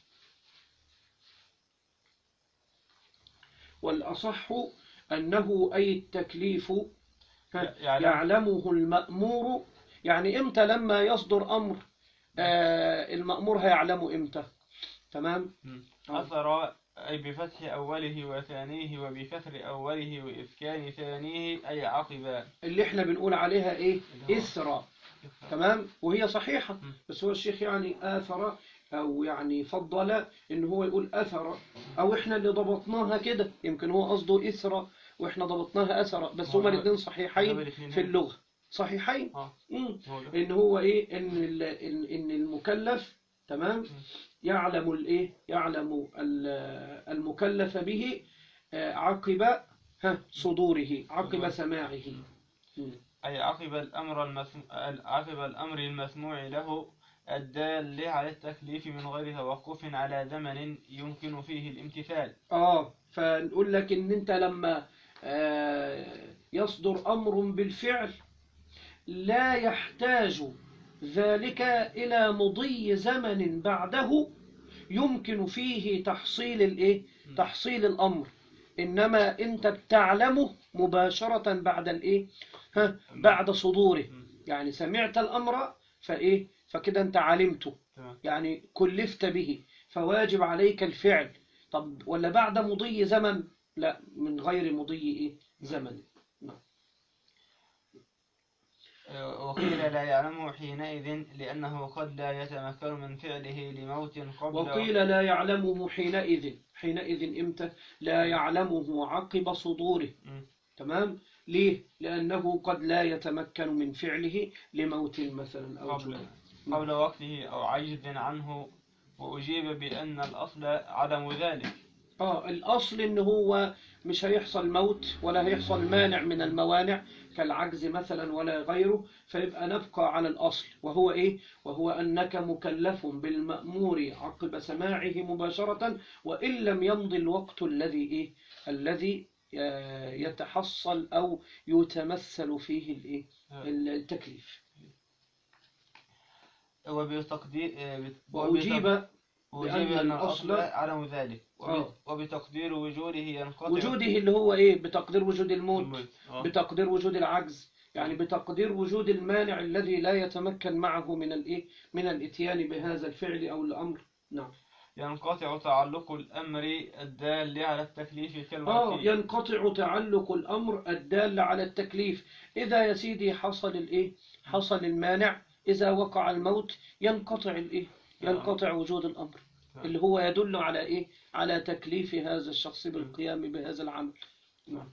والأصح أنه أي التكليف يعلم. يعلمه المأمور، يعني إمتى لما يصدر أمر آه المأمور هيعلمه إمتى. تمام. أثر أي بفتح أوله وثانيه وبكسر أوله وإسكان ثانيه أي عقب، اللي احنا بنقول عليها إيه إسرى. تمام. وهي صحيحة، بس هو الشيخ يعني آثر أو يعني فضل إن هو يقول أثر، أو إحنا اللي ضبطناها كده، يمكن هو قصده إسرى وإحنا ضبطناها أثر، بس هما الاثنين صحيحين في اللغة، صحيحين. إن هو إيه إن إن المكلف تمام يعلم الإيه يعلم المكلف به عقب صدوره عقب سماعه، أي عقب الأمر المسموع عقب الأمر المسموع له الدال على التكليف من غير توقف على زمن يمكن فيه الامتثال. آه فنقول لك إن أنت لما آه يصدر أمر بالفعل لا يحتاج ذلك إلى مضي زمن بعده يمكن فيه تحصيل الإيه تحصيل الأمر، إنما أنت بتعلمه مباشرة بعد الإيه ها بعد صدوره، يعني سمعت الأمر فإيه فكده أنت علمته، يعني كلفت به فواجب عليك الفعل. طب ولا بعد مضي زمن؟ لا، من غير مضي إيه زمن. نعم. وقيل لا يعلمه حينئذ لأنه قد لا يتمكن من فعله لموت قبل. وقيل لا يعلمه حينئذ، حينئذ إمتى؟ لا يعلمه عقب صدوره. م. تمام. ليه؟ لأنه قد لا يتمكن من فعله لموت مثلا أو قبل, قبل وقته أو عجز عنه، وأجيب بأن الأصل عدم ذلك. آه الأصل إن هو مش هيحصل موت ولا هيحصل مانع من الموانع كالعجز مثلا ولا غيره، فيبقى نبقى على الأصل وهو إيه؟ وهو أنك مكلف بالمأمور عقب سماعه مباشرة وإن لم يمضي الوقت الذي إيه؟ الذي يتحصل أو يتمثل فيه الإيه؟ التكليف. وبتقدير وأجيب وجب أن الأصل عدم ذلك وبتقدير وجوده ينقطع. وجوده اللي هو إيه؟ بتقدير وجود الموت، بتقدير وجود العجز، يعني بتقدير وجود المانع الذي لا يتمكن معه من الإيه؟ من الإتيان بهذا الفعل أو الأمر. نعم. ينقطع تعلق الأمر الدال على التكليف كالوكيل. آه ينقطع تعلق الأمر الدال على التكليف إذا يا سيدي حصل الإيه؟ حصل المانع، إذا وقع الموت ينقطع الإيه؟ ينقطع وجود الأمر اللي هو يدل على إيه؟ على تكليف هذا الشخص بالقيام بهذا العمل. نعم.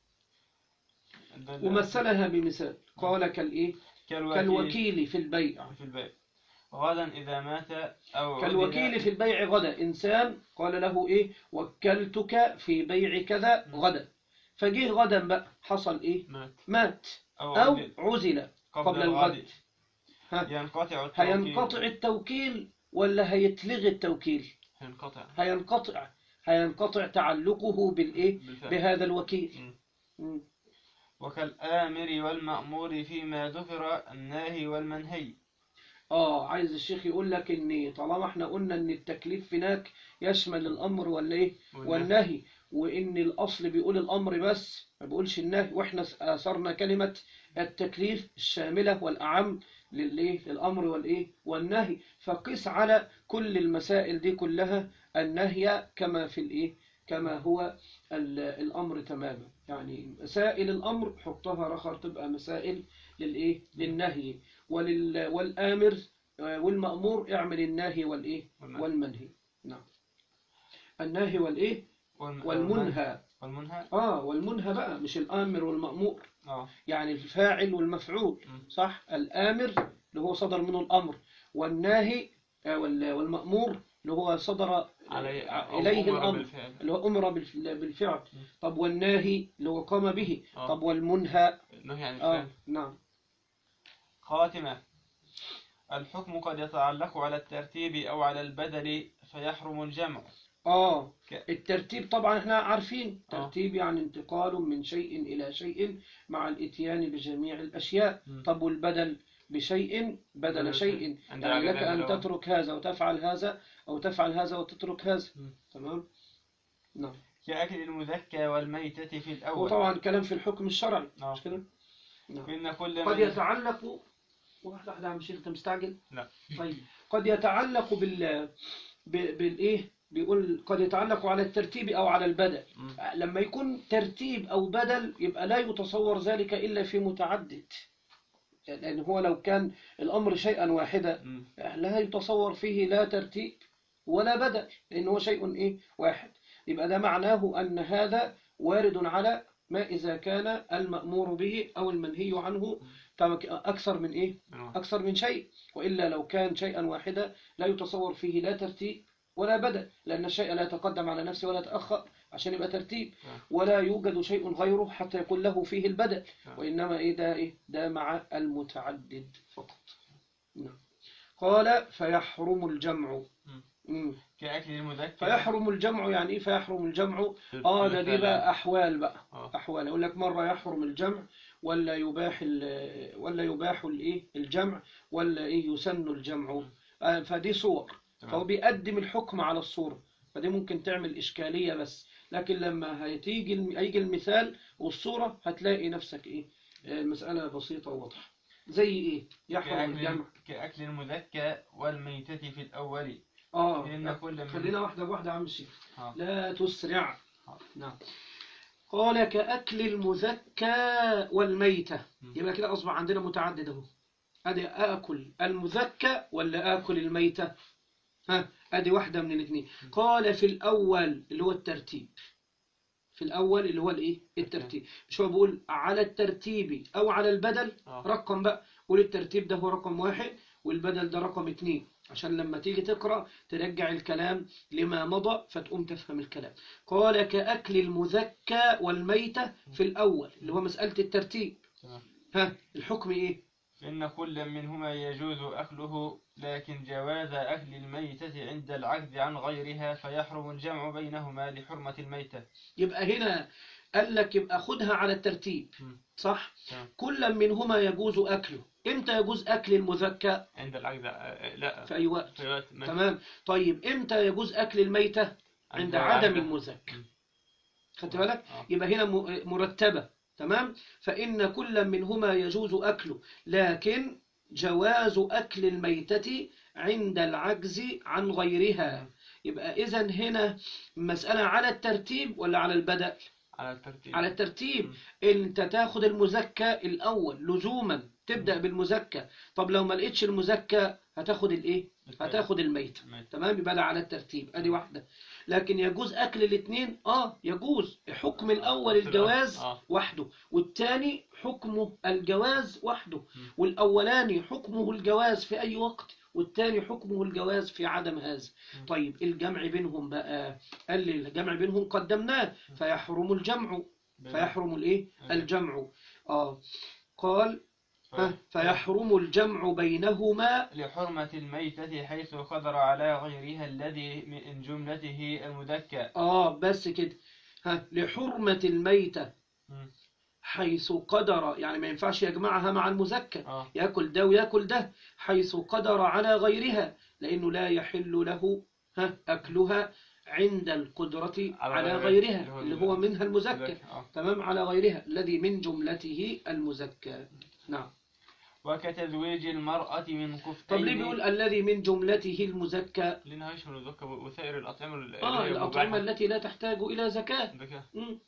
ومثلها بمثال قال كالإيه؟ كالوكيل في البيع. في البيع غدا إذا مات أو كالوكيل في البيع غدا، إنسان قال له إيه؟ وكلتك في بيع كذا غدا، فجيه غدا بقى حصل إيه؟ مات, مات أو, أو عزل قبل, قبل الغد. ينقطع هينقطع التوكيل ولا هيتلغي التوكيل؟ هينقطع هينقطع هينقطع تعلقه بالإيه؟ بالفعل. بهذا الوكيل. م. م. وكالآمر والمأمور فيما ذكر الناهي والمنهي. آه عايز الشيخ يقول لك إن طالما إحنا قلنا إن التكليف هناك يشمل الأمر ولا إيه؟ والنهي، وإن الأصل بيقول الأمر بس ما بيقولش النهي، وإحنا أثرنا كلمة التكليف الشاملة والأعم للإيه؟ للأمر والإيه؟ والنهي، فقس على كل المسائل دي كلها النهي كما في الإيه؟ كما هو الأمر تماما. يعني مسائل الأمر حطها رخر تبقى مسائل للإيه؟ للنهي، ولل... والآمر والمأمور اعمل الناهي والإيه؟ والمنهي. نعم. الناهي والإيه؟ والمنهى. والمنهى آه والمنهى بقى مش الآمر والمأمور. آه. يعني الفاعل والمفعول. م. صح. الآمر اللي هو صدر منه الأمر، والناهي والمأمور اللي هو صدر علي... إليه الأمر بالفعل. اللي هو أمر بالفعل. م. طب والناهي اللي هو قام به. آه. طب والمنهى النهي عن آه. الفعل. نعم. خاتمة. الحكم قد يتعلق على الترتيب أو على البدل فيحرم الجمع. آه ك... الترتيب طبعا احنا عارفين آه. ترتيب يعني انتقال من شيء إلى شيء مع الاتيان بجميع الأشياء. م. طب والبدل بشيء بدل شيء، يعني لك أن تترك هذا وتفعل هذا أو تفعل هذا وتترك هذا. م. تمام. نعم. كأكل المذكى والميتة في الأول. وطبعا كلام في الحكم الشرعي. آه. مش كده؟ نعم. إن كل قد من... يتعلق واحدة واحدة عم شيخ، أنت مستعجل؟ لا. طيب قد يتعلق بال بالإيه؟ بيقول قد يتعلق على الترتيب أو على البدل. م. لما يكون ترتيب أو بدل يبقى لا يتصور ذلك إلا في متعدد، لأن هو لو كان الأمر شيئا واحدا م. لا يتصور فيه لا ترتيب ولا بدل، لأنه هو شيء إيه؟ واحد. يبقى ده معناه أن هذا وارد على ما إذا كان المأمور به أو المنهي عنه أكثر من إيه؟ أكثر من شيء، وإلا لو كان شيئا واحدا لا يتصور فيه لا ترتيب ولا بدل، لأن الشيء لا يتقدم على نفسه ولا يتأخر عشان يبقى ترتيب، ولا يوجد شيء غيره حتى يكون له فيه البدل، وإنما إيه ده إيه؟ ده مع المتعدد فقط. قال فيحرم الجمع. كأكل المذكر. فيحرم الجمع يعني إيه فيحرم الجمع؟ آه ده دي بقى أحوال بقى. آه. أحوال يقول لك مرة يحرم الجمع، ولا يباح ولا يباح الإيه الجمع، ولا إيه يسن الجمع. آه فدي صور، فهو بيقدم الحكم على الصورة، فدي ممكن تعمل إشكالية، بس لكن لما هتيجي هيجي المثال والصورة هتلاقي نفسك إيه المسألة بسيطة وواضحة. زي إيه يحرم الجمع؟ كأكل المذكى والميتة في الأول. آه خلينا واحدة بواحدة عم الشيخ، لا تسرع. نعم. قال كأكل المذكى والميتة، يبقى كده أصبح عندنا متعدد اهو. أدي أكل المذكى ولا أكل الميتة؟ ها أدي واحدة من الاثنين. قال في الأول اللي هو الترتيب، في الأول اللي هو الإيه الترتيب، مش هو بقول على الترتيب أو على البدل؟ رقم بقى، قول الترتيب ده هو رقم واحد والبدل ده رقم اثنين، عشان لما تيجي تقرأ ترجع الكلام لما مضى فتقوم تفهم الكلام. قال كأكل المذكى والميتة في الأول اللي هو مسألة الترتيب. ها الحكم إيه؟ إن كل منهما يجوز أكله، لكن جواز أكل الميتة عند العجز عن غيرها فيحرم الجمع بينهما لحرمة الميتة. يبقى هنا قال لك يبقى خدها على الترتيب، صح؟ كل منهما يجوز أكله. إمتى يجوز أكل المذكى؟ عند العجز. لا في أي وقت. في وقت. تمام. طيب إمتى يجوز أكل الميتة؟ عند, عند عدم المذكى. خدت بالك؟ يبقى هنا مرتبة. تمام. فإن كل منهما يجوز أكله، لكن جواز أكل الميتة عند العجز عن غيرها. يبقى إذن هنا مسألة على الترتيب ولا على البدء؟ على الترتيب. على الترتيب. أنت تاخد المزكى الأول لزوما، تبدأ بالمزكى. طب لو ما لقيتش المزكى هتاخد الإيه؟ هتاخد الميت. تمام. يبقى على الترتيب. أدي واحدة. لكن يجوز أكل الاثنين؟ آه يجوز. حكم الأول الجواز وحده، والثاني حكمه الجواز وحده، والأولاني حكمه الجواز في أي وقت، والثاني حكمه الجواز في عدم هذا. طيب الجمع بينهم بقى، قال لي الجمع بينهم قدمناه، فيحرم الجمع، فيحرم الايه الجمع. آه قال ها فيحرم الجمع بينهما لحرمة الميتة حيث قدر على غيرها الذي من جملته المذكى. آه بس كده. ها لحرمة الميتة م. حيث قدر، يعني ما ينفعش يجمعها مع المذكى. آه. يأكل ده ويأكل ده، حيث قدر على غيرها، لأنه لا يحل له ها أكلها عند القدرة على, على غيرها اللي هو, اللي هو منها المزكى. آه. تمام، على غيرها الذي من جملته المزكى. نعم. وكتزويج المرأة من كفتين. طب ليه بيقول الذي من جملته المزكى؟ لأنها يشمل الزكاة وسائر الأطعمة. آه الأطعمة التي لا تحتاج إلى زكاة. زكاة.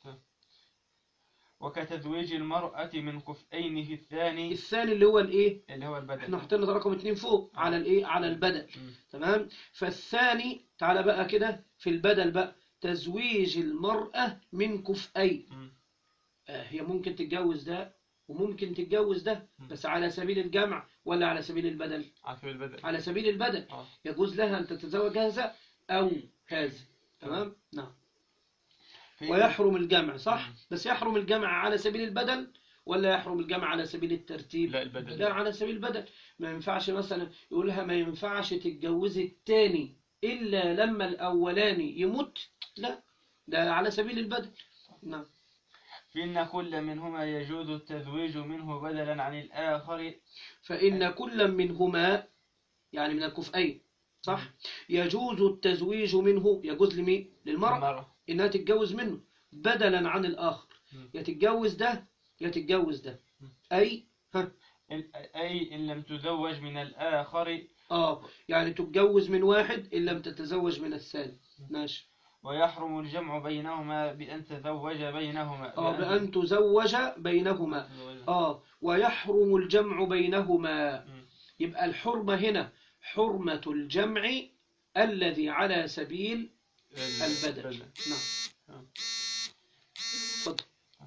وكتزويج المرأة من كفتين في الثاني. الثاني اللي هو الايه؟ اللي هو البدل. احنا حطينا ده رقم اتنين فوق على الايه؟ على البدل. م. تمام. فالثاني تعالى بقى كده في البدل بقى تزويج المرأة من كفئين. آه هي ممكن تتجوز ده وممكن تتجوز ده، م. بس على سبيل الجمع ولا على سبيل البدل؟ على سبيل البدل. على سبيل البدل. آه. يجوز لها ان تتزوج هذا او هذا. تمام. نعم. ويحرم الجمع صح؟ بس يحرم الجمع على سبيل البدل ولا يحرم الجمع على سبيل الترتيب؟ لا البدل. لا على سبيل البدل. ما ينفعش مثلا يقولها ما ينفعش تتجوزي الثاني إلا لما الأولاني يموت، لا ده على سبيل البدل. نعم. فإن كل منهما يجوز التزويج منه بدلا عن الآخر. فإن كل منهما يعني من الكفئين صح؟ يجوز التزويج منه، يجوز لمين؟ للمرأة إنها تتجوز منه بدلا عن الآخر. يتتجوز ده يتتجوز ده. أي ها أي إن لم تزوج من الآخر. آه يعني تتجوز من واحد إن لم تتزوج من الثاني. ماشي. ويحرم الجمع بينهما بأن تزوج بينهما. آه بأن تزوج بينهما. آه ويحرم الجمع بينهما. يبقى الحرمة هنا حرمة الجمع الذي على سبيل البدل. نعم. تفضل.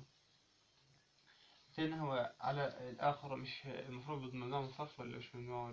ثاني هو على الآخر مش المفروض ممنوع من الصرف ولا مش ممنوع؟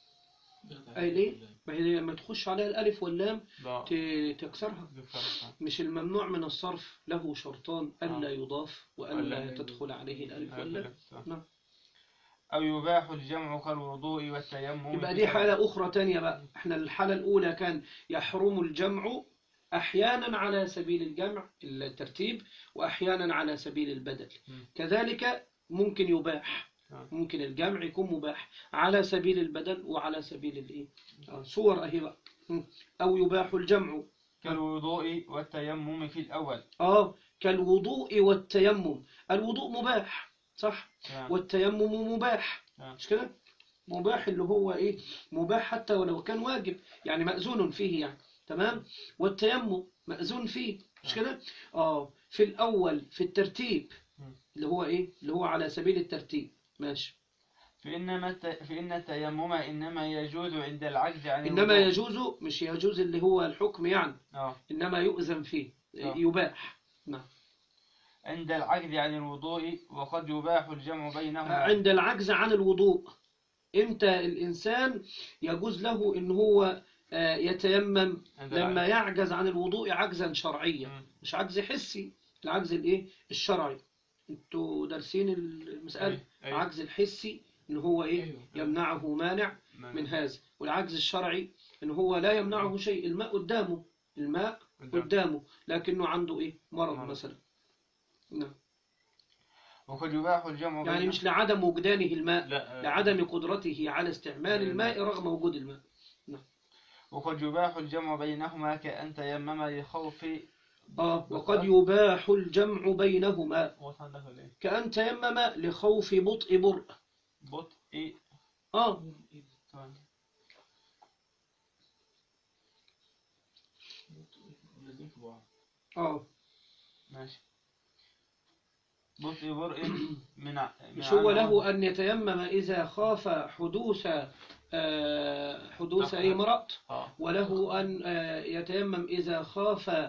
أي ليه؟ ما هي لما تخش عليها الألف واللام تكسرها. مش الممنوع من الصرف له شرطان ألا يضاف وألا تدخل عليه الألف واللام. نعم. أو يباح الجمع كالوضوء والتيمم. يبقى دي حالة أخرى تانية بقى. احنا الحالة الأولى كان يحرم الجمع أحيانا على سبيل الجمع الترتيب وأحيانا على سبيل البدل. م. كذلك ممكن يباح، ممكن الجمع يكون مباح على سبيل البدل وعلى سبيل الإيه؟ آه صور أهي بقى. أو يباح الجمع كالوضوء والتيمم في الأول. آه كالوضوء والتيمم. الوضوء مباح صح؟ آه. والتيمم مباح. آه. مش كده؟ مباح اللي هو إيه؟ مباح حتى ولو كان واجب، يعني مأذون فيه يعني. تمام. والتيمم مأذون فيه مش كده؟ آه في الأول في الترتيب اللي هو إيه؟ اللي هو على سبيل الترتيب. ماشي. فإنما فإن التيمم إنما يجوز عند العجز عن إنما الوضوء. يجوز مش يجوز اللي هو الحكم يعني. آه. إنما يؤذن فيه. آه. يباح. نعم. عند العجز عن الوضوء وقد يباح الجمع بينهما. عند العجز عن الوضوء إمتى الإنسان يجوز له إن هو يتيمم؟ لما يعجز عن الوضوء عجزا شرعيا مش عجز حسي، العجز الايه الشرعي. انتوا دارسين المسألة. أي. أي. عجز الحسي ان هو ايه أيوه. يمنعه مانع من هذا، والعجز الشرعي ان هو لا يمنعه شيء. الماء قدامه الماء قدامه لكنه عنده ايه مرض مرض. مثلا. نعم. وقد يباح الجمع يعني مش لعدم وجدانه الماء، لا. لعدم قدرته على استعمال الماء رغم وجود الماء. نعم. وقد يباح الجمع بينهما كأن تيمم لخوف. آه وقد يباح الجمع بينهما كأن تيمم لخوف بطء برء. بطء آه آه ماشي. بطء برء من مش هو له أن يتيمم إذا خاف حدوث حدوث أي مرض، وله أن يتيمم إذا خاف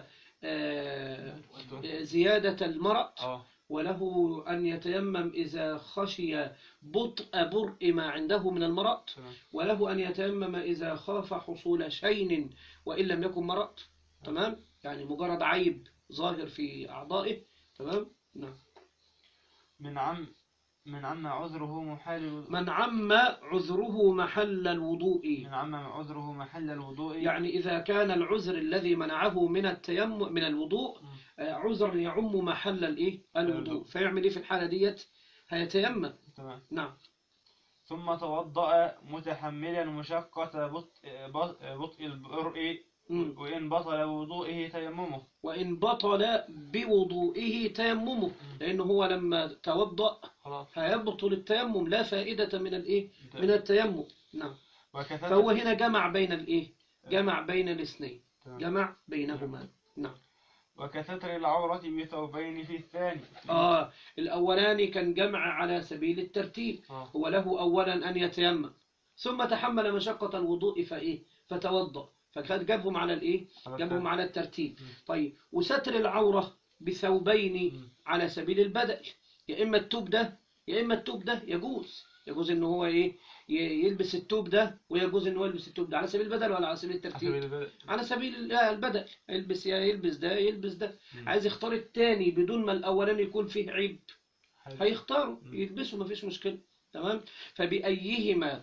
زيادة المرض، وله أن يتيمم إذا خشي بطء برء ما عنده من المرض، وله أن يتيمم إذا خاف حصول شين وإن لم يكن مرض. تمام. يعني مجرد عيب ظاهر في أعضائه. تمام. نعم. من عم من عم عذره محال الوضوء من عم عذره محل الوضوء. من عم عذره محل الوضوء يعني إذا كان العذر الذي منعه من التيمم من الوضوء عذر يعم محل الإيه الوضوء، فيعمل إيه في الحالة ديت؟ هيتيمم. تمام. نعم. ثم توضأ متحملا مشقة بطء بطء البرء وإن بطل وضوئه تيممه. وإن بطل بوضوئه تيممه، لأنه هو لما توضأ هيبطل التيمم، لا فائدة من الإيه من التيمم. نعم. فهو هنا جمع بين الإيه جمع بين الاثنين، جمع بينهما. نعم. وكستر العورة بثوبين في الثاني. آه الأولاني كان جمع على سبيل الترتيب. آه. هو له أولا أن يتيمم ثم تحمل مشقة الوضوء فإيه فتوضأ، فكان جابهم على الإيه جابهم على الترتيب. طيب وستر العورة بثوبين على سبيل البدء، يا إما التوب ده يا إما التوب ده يجوز يجوز إنه هو إيه يلبس التوب ده، ويجوز إنه يلبس التوب ده على سبيل البدل ولا على سبيل الترتيب؟ على سبيل البدل. يلبس يا يلبس ده يلبس ده. م. عايز يختار التاني بدون ما الأولاني يكون فيه عيب هيختاره يلبسه، ما فيش مشكلة. تمام. فبأيهما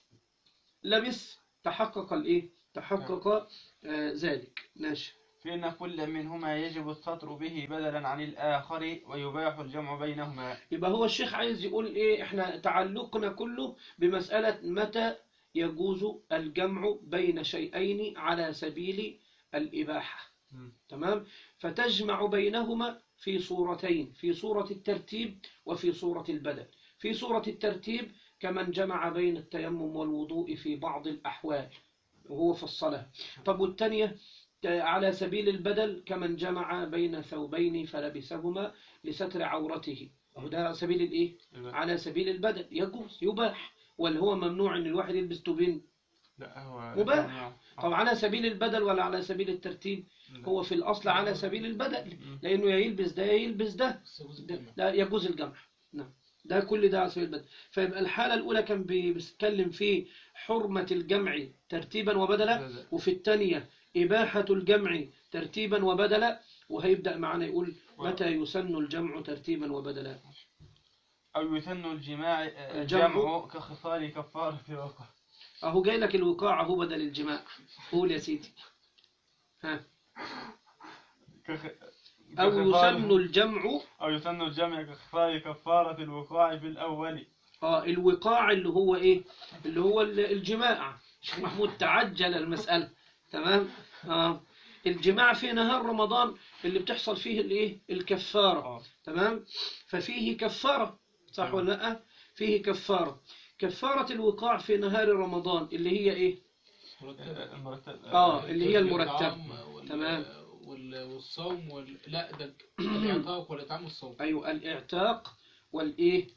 لبس تحقق الإيه تحقق آه ذلك. ماشي. فإن كل منهما يجب السطر به بدلا عن الآخر ويباح الجمع بينهما. يبقى هو الشيخ عايز يقول إيه؟ إحنا تعلقنا كله بمسألة متى يجوز الجمع بين شيئين على سبيل الإباحة. م. تمام. فتجمع بينهما في صورتين، في صورة الترتيب وفي صورة البدل. في صورة الترتيب كمن جمع بين التيمم والوضوء في بعض الأحوال وهو في الصلاة. طب والتانية على سبيل البدل كمن جمع بين ثوبين فلبسهما لستر عورته، وده على سبيل الايه على سبيل البدل يجوز يباح. ولا هو ممنوع ان الواحد يلبس توبين؟ لا هو مباح. طب على سبيل البدل ولا على سبيل الترتيب؟ هو في الأصل على سبيل البدل، لأنه يلبس ده يلبس ده, ده لا يجوز الجمع. نعم. ده كل ده على سبيل البدل. فيبقى الحالة الأولى كان بيتكلم في حرمة الجمع ترتيبا وبدلا، وفي الثانية إباحة الجمع ترتيبا وبدلا، وهيبدأ معنا يقول متى يسن الجمع ترتيبا وبدلا. أو يسن الجماع الجمع كخصال كفارة الوقع. أهو جاي لك الوقاع أهو بدل الجماع. قول يا سيدي. ها. كخ... أو يسن الجمع أو يسن الجمع كخصال كفارة الوقاع في الأول. آه الوقاع اللي هو إيه؟ اللي هو الجماع. شيخ محمود تعجل المسألة. تمام. آه. الجماع في نهار رمضان اللي بتحصل فيه الايه الكفارة. آه. تمام. ففيه كفارة صح ولا لا؟ فيه كفارة. كفارة الوقاع في نهار رمضان اللي هي ايه؟ المرتب. اه اللي هي المرتب. تمام. والصوم وال... لا ده الاعتاق والإطعام والصوم. ايوه الاعتاق والايه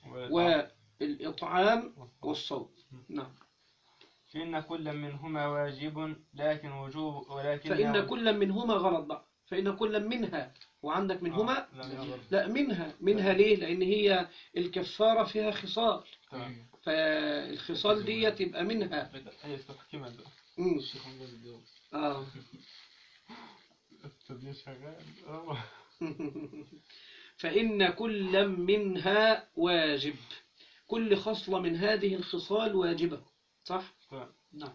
والإطعام والصوم. نعم. فإن كل منهما واجب لكن وجوب ولكن فإن كل منهما غلط بقى. فإن كل منها وعندك منهما آه. لا, لا منها منها ليه؟ لأن هي الكفارة فيها خصال. آه. فالخصال دي تبقى منها. هي استحكمت اه فإن كل منها واجب. كل خصلة من هذه الخصال واجبة. صح؟ نعم.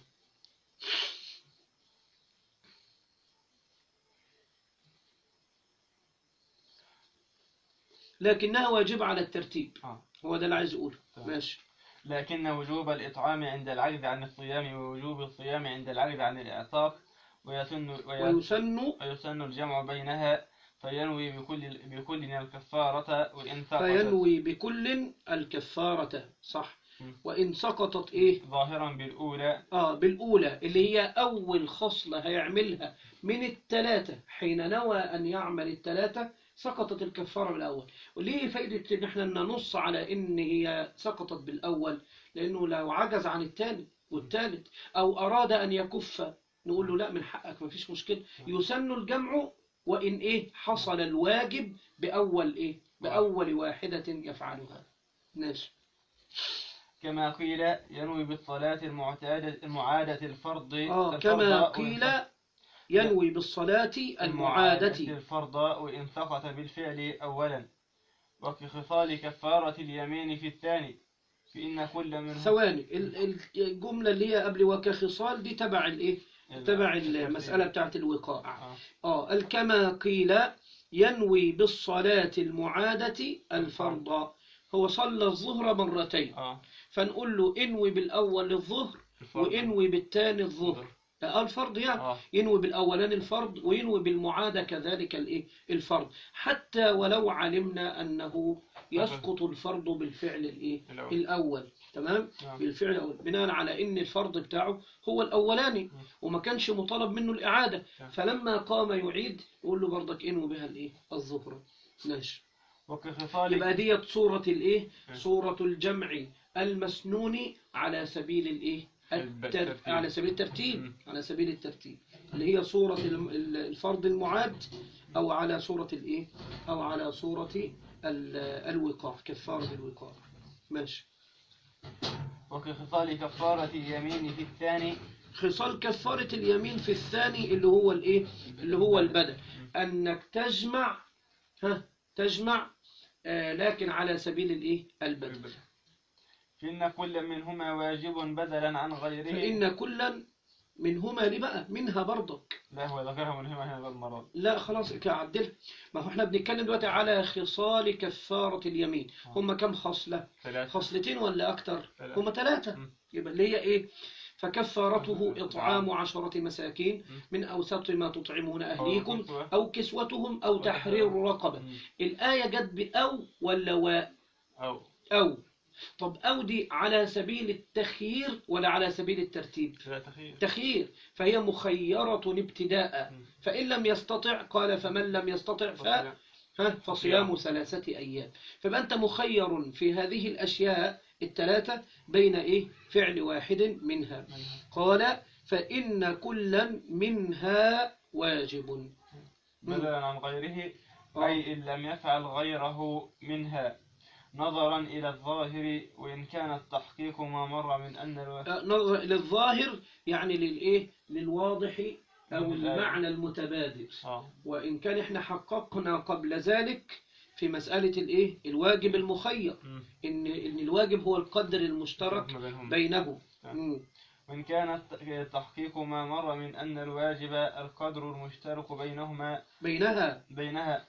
لكنها واجبة على الترتيب. آه. هو ده اللي عايز أقوله. ماشي. لكن وجوب الإطعام عند العجز عن الصيام ووجوب الصيام عند العجز عن الإعتاق ويسن ويسن ويسن الجمع بينها فينوي بكل بكل الكفارة وإن سقطت فينوي بكل الكفارة. صح. وإن سقطت إيه؟ ظاهرا بالأولى. آه بالأولى اللي هي أول خصلة هيعملها من الثلاثة. حين نوى أن يعمل الثلاثة سقطت الكفارة بالأول. وليه فائدة إن إحنا ننص على إن هي سقطت بالأول؟ لأنه لو عجز عن الثاني والثالث أو أراد أن يكف نقول له لا من حقك ما فيش مشكلة. يسن الجمع وإن إيه حصل الواجب بأول إيه بأول واحدة يفعلها. ماشي. كما قيل ينوي بالصلاة المعتادة المعادة الفرض. آه كما قيل ينوي بالصلاة المعادة الفرض وإن سقط بالفعل أولا وكخصال كفارة اليمين في الثاني فإن كل منهم. ثواني، الجملة اللي هي قبل وكخصال دي تبع الايه؟ تبع المسألة بتاعت الوقائع. اه, آه. الكما قيل ينوي بالصلاة المعادة الفرض. هو صلى الظهر مرتين، آه. فنقول له انوي بالأول الظهر وانوي بالثاني الظهر الفرض، يعني آه. ينوي بالأولان الفرض وينوي بالمعادة كذلك الايه الفرض، حتى ولو علمنا أنه يسقط الفرض بالفعل الايه الأول. تمام. آه. بالفعل الأول بناء على ان الفرض بتاعه هو الأولاني وما كانش مطالب منه الإعادة، آه. فلما قام يعيد يقول له برضك انوي بها الايه الظهر. ماشي. يبقى ديت صورة الايه صورة الجمع المسنون على سبيل الايه التر... على سبيل الترتيب على سبيل الترتيب اللي هي صورة الفرض المعاد، او على صورة الايه او على صورة الوقاع، كفارة الوقاع. ماشي. وكخصال كفارة اليمين في الثاني. خصال كفارة اليمين في الثاني اللي هو الايه اللي هو البدل، انك تجمع ها تجمع آه لكن على سبيل الايه البدل. فإن كل منهما واجب بدلا عن غيره. فإن كل منهما ليه بقى منها برضك. لا هو ذكرها منهما هنا المرة. لا خلاص كعدلها. ما هو احنا بنتكلم دلوقتي على خصال كفارة اليمين. هم كم خصلة؟ ثلاثة. خصلتين ولا أكتر؟ هم ثلاثة. يبقى اللي هي إيه؟ فكفارته إطعام عشرة مساكين من أوسط ما تطعمون أهليكم أو كسوتهم أو تحرير رقبة. الآية جت بأو ولا واء؟ أو. أو. طب أو دي على سبيل التخيير ولا على سبيل الترتيب؟ تخيير. تخيير، فهي مخيرة ابتداء. فإن لم يستطع قال فمن لم يستطع ف... ها فصيام ثلاثة أيام. فبقى أنت مخير في هذه الأشياء الثلاثة بين إيه؟ فعل واحد منها. قال فإن كلا منها واجب بدلا عن غيره، أي إن لم يفعل غيره منها نظرا إلى الظاهر، وإن كان التحقيق ما مر من أن الواجب. نظر إلى الظاهر يعني للإيه؟ للواضح أو المعنى المتبادر. آه. وإن كان إحنا حققنا قبل ذلك في مسألة الإيه؟ الواجب المخير، إن إن الواجب هو القدر المشترك بينهم. وإن كان التحقيق ما مر من أن الواجب القدر المشترك بينهما بينها بينها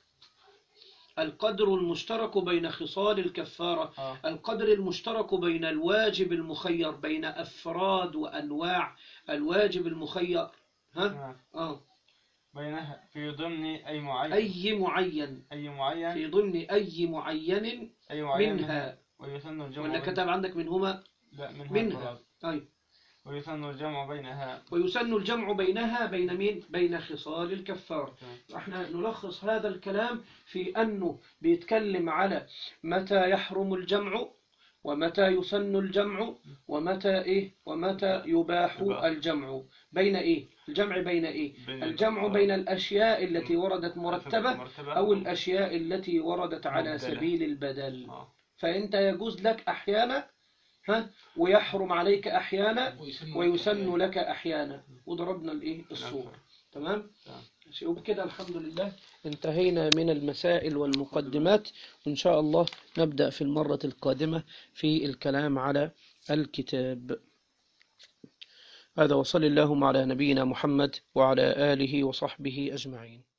القدر المشترك بين خصال الكفارة. آه. القدر المشترك بين الواجب المخير، بين أفراد وأنواع الواجب المخير. ها؟ آه. بينها في ضمن أي معين أي معين أي معين في ضمن أي معين, أي معين منها. ويثنى الجمع ولا كتب عندك منهما؟ لا منها, منها. طيب. ويثنى الجمع بينها ويسن الجمع بينها بين مين؟ بين خصال الكفار. احنا نلخص هذا الكلام في أنه بيتكلم على متى يحرم الجمع ومتى يسن الجمع ومتى إيه ومتى يباح الجمع. بين إيه؟ الجمع بين إيه؟ الجمع بين الأشياء التي وردت مرتبة أو الأشياء التي وردت على سبيل البدل. فأنت يجوز لك أحيانا ها ويحرم عليك أحيانا ويسن لك أحيانا، وضربنا الإيه الصورة. تمام. وبكده الحمد لله انتهينا من المسائل والمقدمات، وإن شاء الله نبدأ في المرة القادمة في الكلام على الكتاب. هذا وصلى اللهم على نبينا محمد وعلى آله وصحبه أجمعين.